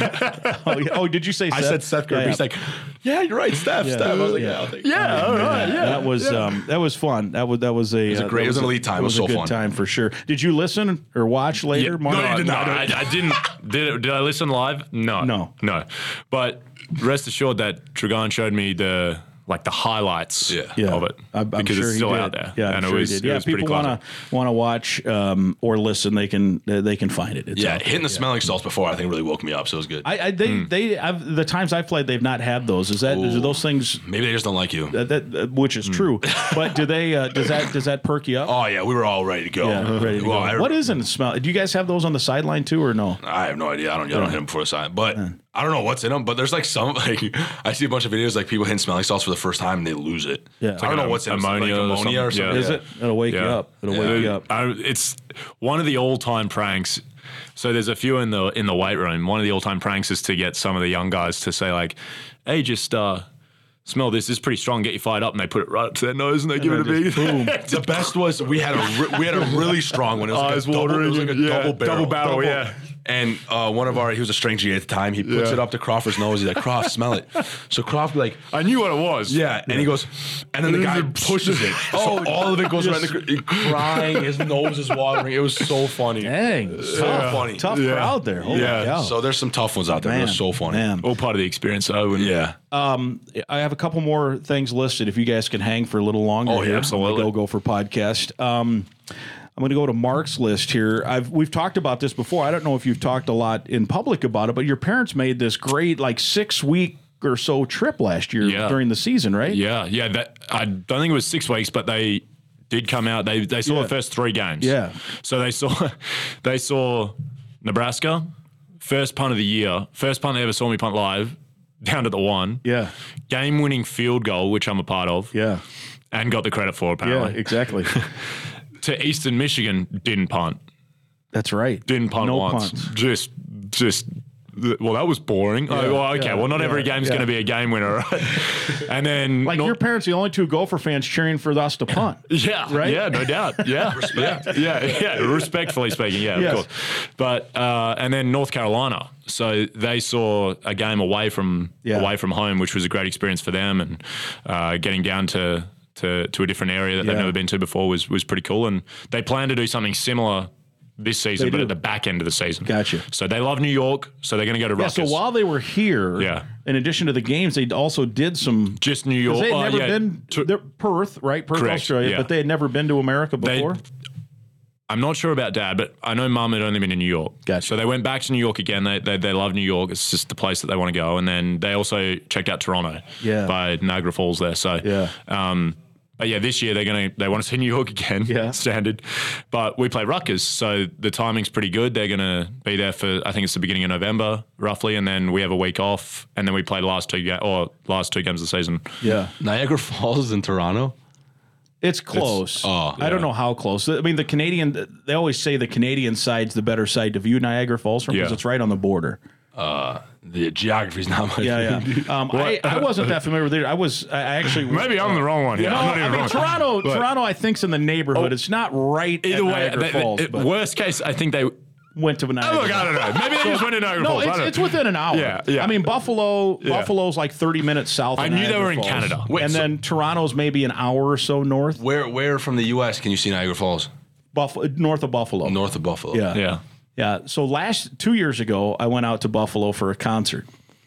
Oh, did you say I Seth? said Seth Curry. Yeah, He's like, yeah, you're right, Steph. Yeah. Steph. I was like, Yeah. yeah, I'll take it. Yeah, all right. Yeah. That was fun. That was a It was a great- it was an elite time. It was a so good fun. time for sure. Did you listen or watch later? Mark? No, you did not. I didn't. Did I listen live? No. No. But rest assured that Dragan showed me the highlights Yeah. of it I'm because sure it's he still did. out there. Yeah, I'm and sure it was, he did. it Yeah, was pretty people want to watch or listen. They can find it. It's Yeah, out there. hitting the smelling salts before I think really woke me up, so it was good. The times I've played, they've not had those. Is those things? Maybe they just don't like you. Which is true, but do they? Does that perk you up? Oh yeah, we were all ready to go. Yeah, ready to Well, go. What is in the smell? Do you guys have those on the sideline too, or no? I have no idea. I don't hit them before the sign, but I don't know what's in them. But there's like some I see a bunch of videos like people hitting smelling salts for the first time and they lose it. Yeah. I don't know what's in them. ammonia like or ammonia or something. something. Yeah. Is it? It'll wake you Yeah. up. It'll wake you up. It's one of the all-time pranks. So there's a few in the weight room. One of the all-time pranks is to get some of the young guys to say like, "Hey, just smell this. This is pretty strong. Get you fired up." And they put it right up to their nose and they give it a big boom. The best was we had a really strong one. It was like Eyes a double, watering. it was like a Yeah, double barrel. double barrel, yeah. And one of he was a strength GA at the time. He puts it up to Crawford's nose. He's like, "Croft, smell it." So Croft like, I knew what it was. yeah, and he goes, and then the guy pushes it. So all of it goes right in the crying. His nose is watering. It was so funny. Dang, So funny. tough crowd there. Holy Yeah. cow. So there's some tough ones out there. It was so funny. Man. All part of the experience, though. And Yeah. I have a couple more things listed. If you guys can hang for a little longer, Oh, yeah, here, absolutely. Go for podcast. I'm going to go to Mark's list here. We've talked about this before. I don't know if you've talked a lot in public about it, but your parents made this great 6-week or so trip last year Yeah. during the season, right? Yeah. That I don't think it was 6 weeks, but they did come out. They saw the first 3 games. Yeah. So they saw Nebraska, first punt of the year, first punt they ever saw me punt live, down to the 1. Yeah. Game-winning field goal, which I'm a part of. Yeah. And got the credit for, Yeah, apparently. exactly. To Eastern Michigan, didn't punt. That's right. Didn't punt no once. punts. Just. Well, that was boring. Well, not every game's yeah. going to be a game winner, right? And then Your parents, the only 2 Gopher fans cheering for us to punt. yeah, right? Yeah, no doubt. Yeah, respect. Yeah. Respectfully speaking, yeah, Yes. of course. But and then North Carolina, so they saw a game away from home, which was a great experience for them, and getting down to a different area that they've never been to before was pretty cool. And they plan to do something similar this season, but do. at the back end of the season. Gotcha. So they love New York, so they're going to go to Yeah, Rutgers. so while they were here, in addition to the games, they also did some. Just New York. They had never been to Perth, right? Perth, Correct, Australia, yeah. but they had never been to America before. I'm not sure about Dad, but I know Mum had only been in New York. Gotcha. So they went back to New York again. They love New York. It's just the place that they want to go. And then they also checked out Toronto. Yeah. By Niagara Falls there. So Yeah. yeah, this year they want to see New York again. Yeah. Standard. But we play Rutgers, so the timing's pretty good. They're going to be there for, I think it's the beginning of November, roughly, and then we have a week off, and then we play the last two games of the season. Yeah. Niagara Falls in Toronto. It's close. I don't know how close. I mean, they always say the Canadian side's the better side to view Niagara Falls from because it's right on the border. The geography's not my Yeah. I wasn't that familiar with it. I actually Maybe I'm the wrong one. Yeah, No, I'm not I even mean wrong. Toronto. I think's in the neighborhood. It's not right Either at way, Niagara Falls. but worst case, I think they. went to Niagara. Look, I don't know. Maybe they just went to Niagara No, Falls. it's within an hour. Yeah. I mean, Buffalo's like 30 minutes south. I of knew they Niagara were in Falls. Canada. And then Toronto's maybe an hour or so north. Where from the U.S. can you see Niagara Falls? North of Buffalo. North of Buffalo. Yeah. Yeah. So 2 years ago, I went out to Buffalo for a concert,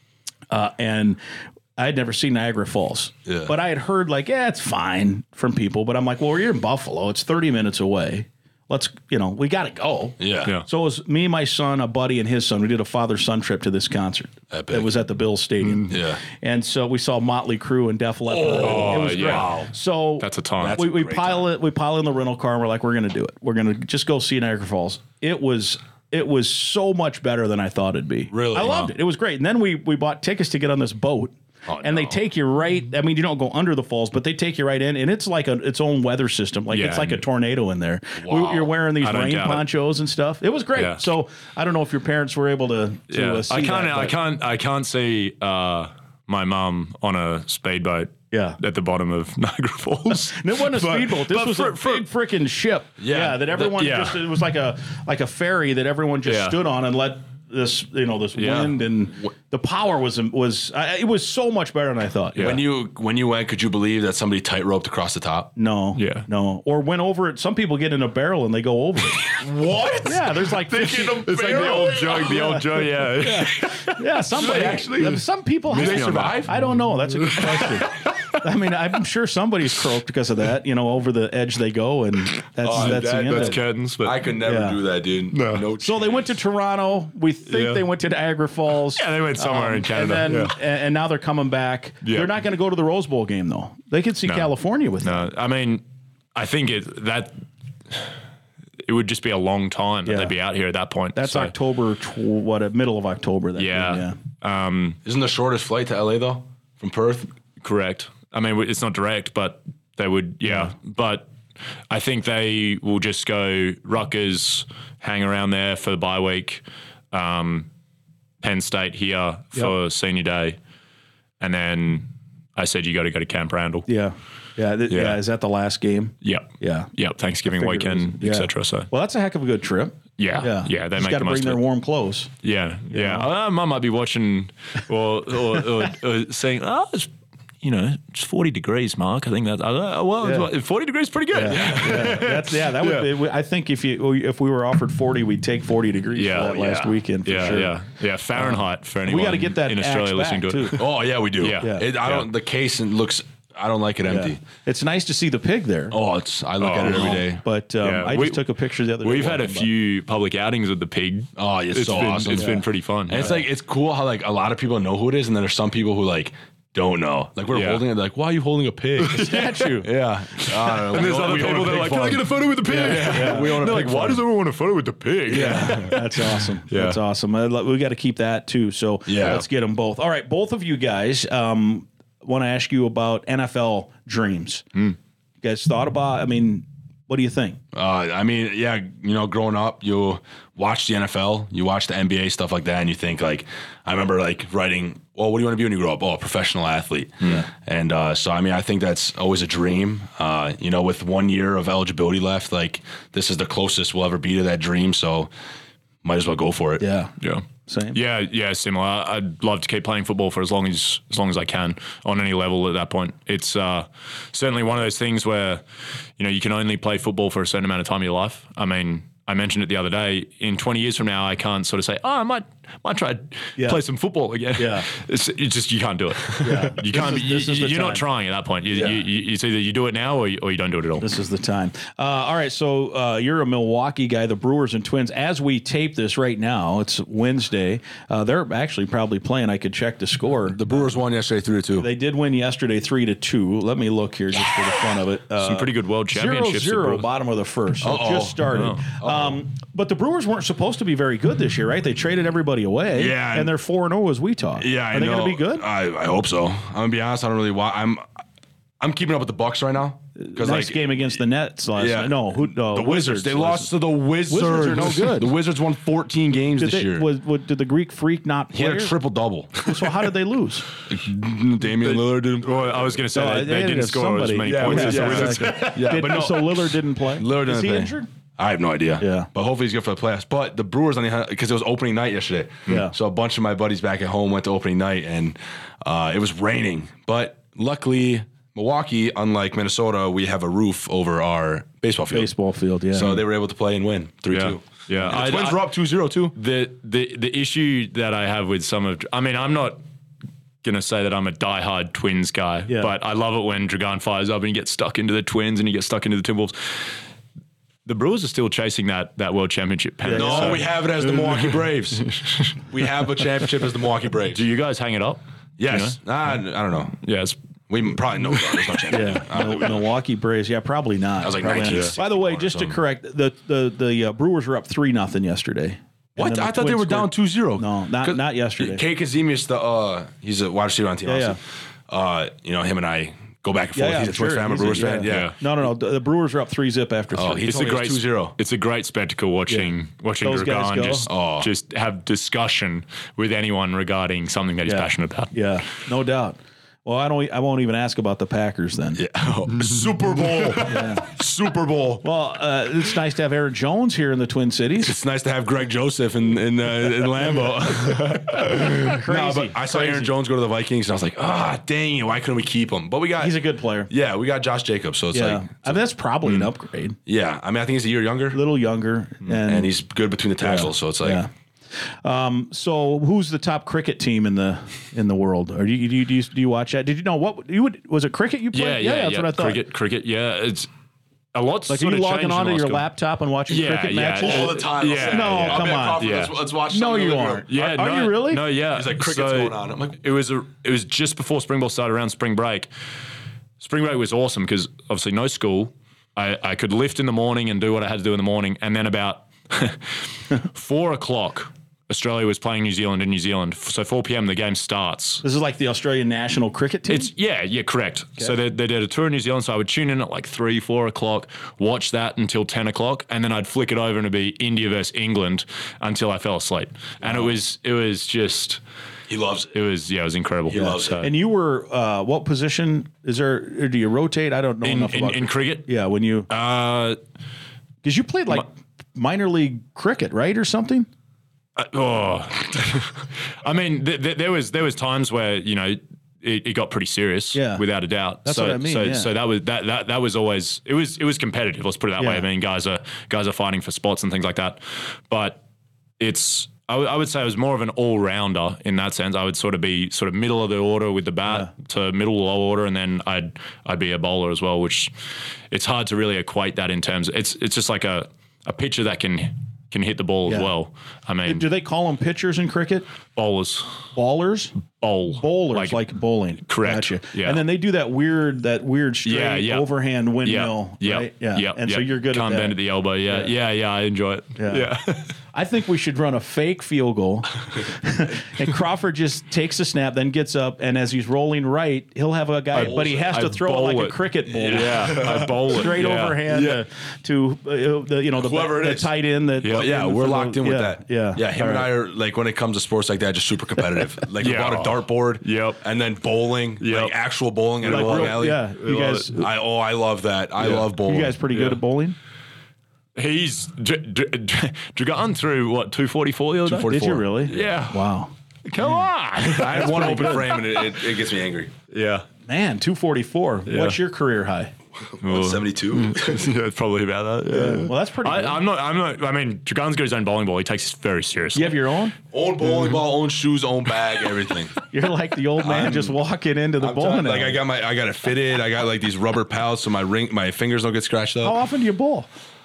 and I had never seen Niagara Falls. Yeah. But I had heard it's fine from people. But I'm like, well, you're in Buffalo. It's 30 minutes away. Let's, we got to go. Yeah. So it was me, my son, a buddy, and his son. We did a father-son trip to this concert. Epic. It was at the Bills Stadium. Yeah. And so we saw Motley Crue and Def Leppard. It was great. Wow. So That's a ton. We pile in the rental car and we're like, we're going to do it. We're going to just go see Niagara Falls. It was so much better than I thought it'd be. Really? I loved it. It was great. And then we bought tickets to get on this boat. And they take you right. I mean, you don't go under the falls, but they take you right in, and it's like its own weather system. It's like a tornado in there. Wow. You're wearing these I don't rain doubt it. ponchos and stuff. It was great. Yeah. So I don't know if your parents were able to see I can't see my mum on a speedboat. Yeah. At the bottom of Niagara Falls. And it wasn't a speedboat. This was a big freaking ship. Yeah. That everyone it was like a ferry that everyone just stood on and let this wind and the power was it was so much better than I thought. When you went, could you believe that somebody tightroped across the top? No. Yeah. No. Or went over it. Some people get in a barrel and they go over it. What? Yeah, there's like 50. It's like the old joke. The old joke. Yeah. Yeah, somebody some people Did they survive? I don't know. That's a good question. I mean, I'm sure somebody's croaked because of that. Over the edge they go, and that's the end That's of it. curtains. But I could never do that, dude. No. So they went to Toronto. We think they went to Niagara Falls. Yeah, they went somewhere in Canada. And then and now they're coming back. Yeah. They're not going to go to the Rose Bowl game though. They could see California with that. No, I mean, I think it would just be a long time that they'd be out here at that point. That's So, October, middle of October. That game, yeah. Isn't the shortest flight to LA though from Perth? Correct. I mean, it's not direct, but they would, But I think they will just go Rutgers, hang around there for the bye week, Penn State here for senior day, and then I said you got to go to Camp Randall. Yeah. Yeah. Is that the last game? Yep. Yeah. Yep. Thanksgiving I figured it weekend, was. etc. So Well, that's a heck of a good trip. yeah. They Just make got the to most bring their of it. warm clothes. Yeah. Mum might be watching or saying, it's 40 degrees, Mark. I think that's 40 degrees is pretty good. That would be, I think if we were offered 40, we'd take 40 degrees for that last weekend for sure. Yeah. Fahrenheit for anyone We got to get that in Australia axe listening back to it. too. Oh yeah, we do. Yeah. The case looks. I don't like it empty. It's nice to see the pig there. Oh, I look at it every day. But I just took a picture the other day. We've had a walking by. few public outings with the pig. Oh, it's so awesome. It's been pretty fun. And it's cool how a lot of people know who it is, and then there's some people who don't know. We're holding it. Why are you holding a pig? A statue. Yeah. I don't know. And there's other people that are like, can I get a photo with the pig? Yeah. We own a They're pig like, why farm. does everyone want a photo with the pig? Yeah, that's awesome. Yeah. That's awesome. We got to keep that too. So let's get them both. All right, both of you guys. Want to ask you about NFL dreams. You guys thought about? I mean, what do you think? Growing up, you watch the NFL, you watch the NBA, stuff like that, and you think I remember writing, well, what do you want to be when you grow up? Oh, a professional athlete. Yeah. And I think that's always a dream. With 1 year of eligibility left, this is the closest we'll ever be to that dream. So might as well go for it. Yeah. Yeah. Same. Yeah, similar. I'd love to keep playing football for as long as I can on any level at that point. It's certainly one of those things where, you can only play football for a certain amount of time in your life. I mean, I mentioned it the other day. In 20 years from now, I can't sort of say, I might try play some football again. Yeah. It's just you can't do it. Yeah. You can't. You're not trying at that point. It's either you do it now or you don't do it at all. This is the time. All right, so you're a Milwaukee guy. The Brewers and Twins. As we tape this right now, it's Wednesday. They're actually probably playing. I could check the score. The Brewers won yesterday 3-2. They did win yesterday 3-2. Let me look here just for the fun of it. Some pretty good world championships. 0-0, bottom of the first. So it just started. But the Brewers weren't supposed to be very good this year, right? They traded everybody away. Yeah. And they're 4-0 as we talk. Yeah, Are they going to be good? I hope so. I'm going to be honest. I don't really want. I'm keeping up with the Bucks right now. Nice game against the Nets last night. No, the Wizards. They lost to the Wizards. Wizards are no good. The Wizards won 14 games this year. Did the Greek Freak not play? He had a triple-double. So how did they lose? Damian Lillard didn't. Well, I was going to say they didn't score as many points as the Wizards. So Lillard didn't play? Lillard didn't Is he play. injured? I have no idea. Yeah. But hopefully he's good for the playoffs. But the Brewers, because it was opening night yesterday. Yeah. So a bunch of my buddies back at home went to opening night, and it was raining. But luckily, Milwaukee, unlike Minnesota, we have a roof over our baseball field. Yeah. So they were able to play and win 3-2. Yeah. And the Twins were up 2-0 too. The issue that I have with I'm not going to say that I'm a diehard Twins guy, but I love it when Dragan fires up and he gets stuck into the Twins and he gets stuck into the Timberwolves. The Brewers are still chasing that world championship pennant. No, we have it as the Milwaukee Braves. We have a championship as the Milwaukee Braves. Do you guys hang it up? Yes. You know? I don't know. Yes. We probably know there's no championship. Milwaukee Braves. Yeah, probably not. I was like Probably 1960. By the way, just to correct, the Brewers were up 3-0 yesterday. What? I thought they were down 2-0. No, not yesterday. Kay Kazemius, he's a wide receiver on team. Him and I go back and forth. He's a Twins fan, I'm a Brewers fan. Yeah. No. The Brewers are up 3-0 after 3. It's a great 2-0. It's a great spectacle watching Those guys Dragan just have discussion with anyone regarding something that he's passionate about. Yeah, no doubt. Well, I won't even ask about the Packers then. Yeah. Super Bowl. Super Bowl. Well, it's nice to have Aaron Jones here in the Twin Cities. It's nice to have Greg Joseph in Lambeau. Crazy. No, but I saw Aaron Jones go to the Vikings, and I was like, dang it, why couldn't we keep him? But he's a good player. Yeah, we got Josh Jacobs, so it's I mean, that's probably an upgrade. Yeah, I mean, I think he's a year younger. A little younger. And he's good between the tackles, so it's like... Yeah. So who's the top cricket team in the world? Or do you watch that? Did you know was it cricket you played? Yeah, that's what I thought. Cricket. Yeah, it's a lot. Like, are you logging onto your laptop and watching cricket matches all the time? Come on. Let's watch. No, you aren't. Yeah, are you really? No, yeah. He's like, cricket's going on. I'm like, it was just before spring ball started, around spring break. Spring break was awesome because obviously no school. I could lift in the morning and do what I had to do in the morning, and then about 4 o'clock. Australia was playing New Zealand in New Zealand. So 4 p.m. the game starts. This is like the Australian national cricket team? Yeah, correct. Okay. So they did a tour in New Zealand, so I would tune in at like 3, 4 o'clock, watch that until 10 o'clock, and then I'd flick it over and it'd be India versus England until I fell asleep. And it was just... He loves it. It was incredible. He loves it. And you were, what position? Is there, or do you rotate? I don't know enough about in cricket? Yeah, when you... Because you played like minor league cricket, right, or something? I mean, there was times where it got pretty serious, without a doubt. That's what I mean. So that was always it was competitive. Let's put it that way. I mean, guys are fighting for spots and things like that. But I would say I was more of an all rounder in that sense. I would sort of be middle of the order with the bat to middle low order, and then I'd be a bowler as well. Which it's hard to really equate that in terms. It's just like a pitcher that can hit the ball as well. I mean, do they call them pitchers in cricket? Bowlers. Bowlers? Bowlers, like bowling. Correct. Gotcha. Yeah. And then they do that weird straight overhand windmill. Right? Yeah. And so you're good Can't at that. bend at the elbow. Yeah. I enjoy it. Yeah. I think we should run a fake field goal. And Crawford just takes a snap, then gets up, and as he's rolling right, he'll have a guy, but he has to throw it like a cricket bowl. Yeah, I bowl it. Straight overhand to the tight end. We're locked in with that. Yeah. Him and I are, like, when it comes to sports like that, just super competitive. Like, we bought a dartboard. Yep. And then bowling. Yep. Like, actual bowling at a bowling alley. Yeah. You guys. I love that. I love bowling. You guys pretty good at bowling? He's Dragan through 244 the other day? 244. Did you really? Yeah. Wow. Come on. I had one open frame and it gets me angry. Yeah. Man, 244. Yeah. What's your career high? 172. Yeah, probably about that. Yeah. Well, that's pretty good. I'm not. I mean, Dragan's got his own bowling ball. He takes it very seriously. You have your own? Own bowling ball, own shoes, own bag, everything. You're like the old man just walking into the bowling Like alley. I got it fitted. I got like these rubber pals so my fingers don't get scratched How up. often do you bowl?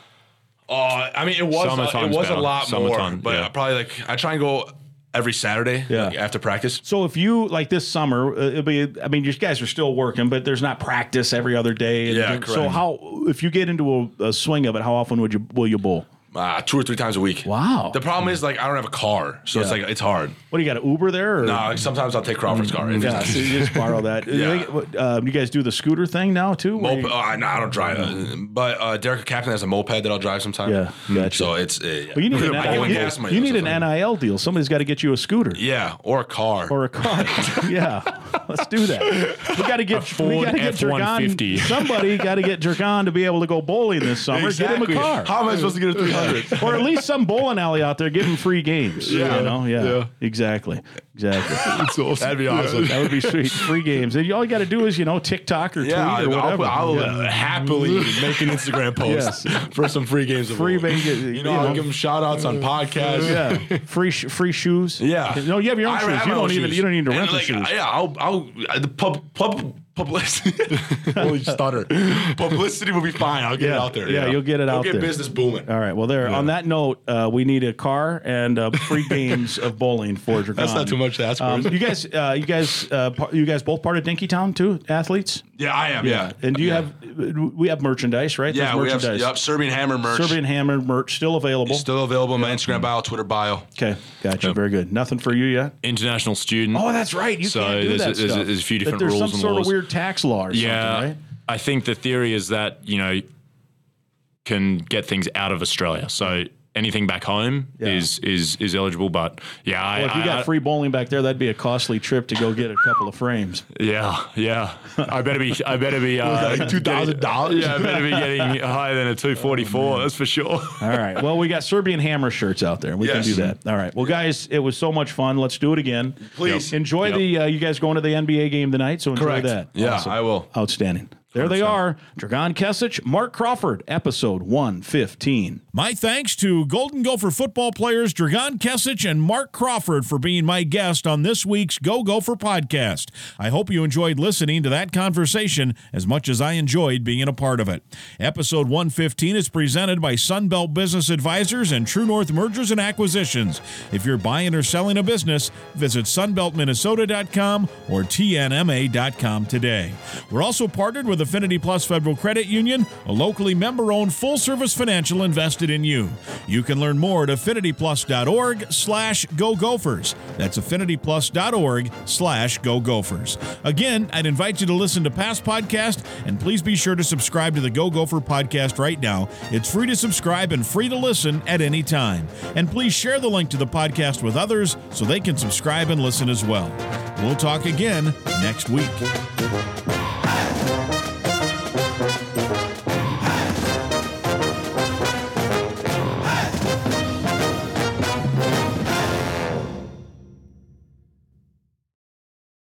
I mean, it was Summertime's a better. lot Summertime, more, but yeah. probably like I try and go every Saturday after practice. So if you like this summer, it'll be. I mean, you guys are still working, but there's not practice every other day. And Yeah, so correct. how if you get into a swing of it, how often will you bowl? 2 or 3 times a week. Wow. The problem is like I don't have a car, so it's Yeah. like it's hard. What do you got? An Uber there? Or? No, like, sometimes I'll take Crawford's car. If Yeah, it's- so you just borrow that. Yeah. You guys do the scooter thing now too? Where Moped, you- no, I don't drive. But Derek Captain has a moped that I'll drive sometime. Yeah, gotcha. So it's. Well, you need an, I give gas money you need or an something. NIL deal. Somebody's got to get you a scooter. Yeah, or a car. Or a car. Yeah. Let's do that. We got to get Ford F-150. Somebody got to get Dragan to be able to go bowling this summer. Exactly. Get him a car. How am I supposed to get a 300? Or at least some bowling alley out there give him free games. Yeah. You know? Yeah. Yeah. Exactly. It's awesome. That'd be awesome. That would be sweet. Free games. And all you got to do is, TikTok or tweet or whatever. I'll Yeah. happily make an Instagram post for some free games. Of Free bowling. bang- I'll give them shout outs on podcasts. Yeah, free shoes. Yeah. No, you have your own I shoes. have You my own don't even shoes. you don't need to And, rent the like, shoes. Yeah, I'll the publicity. Holy stutter. Publicity will be fine. I'll get it out there. Yeah, you'll get it out Get there. business booming. All right. Well, on that note, we need a car and free games of bowling for Dragan. That's not too much to ask for. You guys both part of Dinkytown too, athletes. Yeah, I am. Yeah. And do you have? We have merchandise, right? Yeah, There's we have merchandise. Serbian Hammer merch. Serbian Hammer merch still available. Still available in my Instagram bio, Twitter bio. Okay, gotcha. Yep. Very good. Nothing for you yet. International student. Oh, that's right. You So can't do that there's stuff. a few different There's rules some and sort laws. of weird tax law or Yeah, something, right? I think the theory is that can get things out of Australia. So anything back home is eligible. But yeah, Well, if you got free bowling back there, that'd be a costly trip to go get a couple of frames. Yeah. I better be $2,000. Yeah, I better be getting higher than a 244. That's for sure. All right. Well, we got Serbian Hammer shirts out there. We Yes. can do that. All right. Well, guys, it was so much fun. Let's do it again. Please. Enjoy Yep. you guys going to the NBA game tonight, so enjoy Correct. that. Yeah, Awesome. I will. Outstanding. There they are. Dragan Kesich, Mark Crawford, episode 115. My thanks to Golden Gopher football players Dragan Kesich and Mark Crawford for being my guest on this week's Go Gopher podcast. I hope you enjoyed listening to that conversation as much as I enjoyed being a part of it. Episode 115 is presented by Sunbelt Business Advisors and True North Mergers and Acquisitions. If you're buying or selling a business, visit sunbeltminnesota.com or tnma.com today. We're also partnered with Affinity Plus Federal Credit Union, a locally member-owned full-service financial invested in you. You can learn more at affinityplus.org/Go Gophers. That's affinityplus.org/Go Gophers. Again, I'd invite you to listen to past podcasts, and please be sure to subscribe to the Go Gopher podcast right now. It's free to subscribe and free to listen at any time. And please share the link to the podcast with others so they can subscribe and listen as well. We'll talk again next week.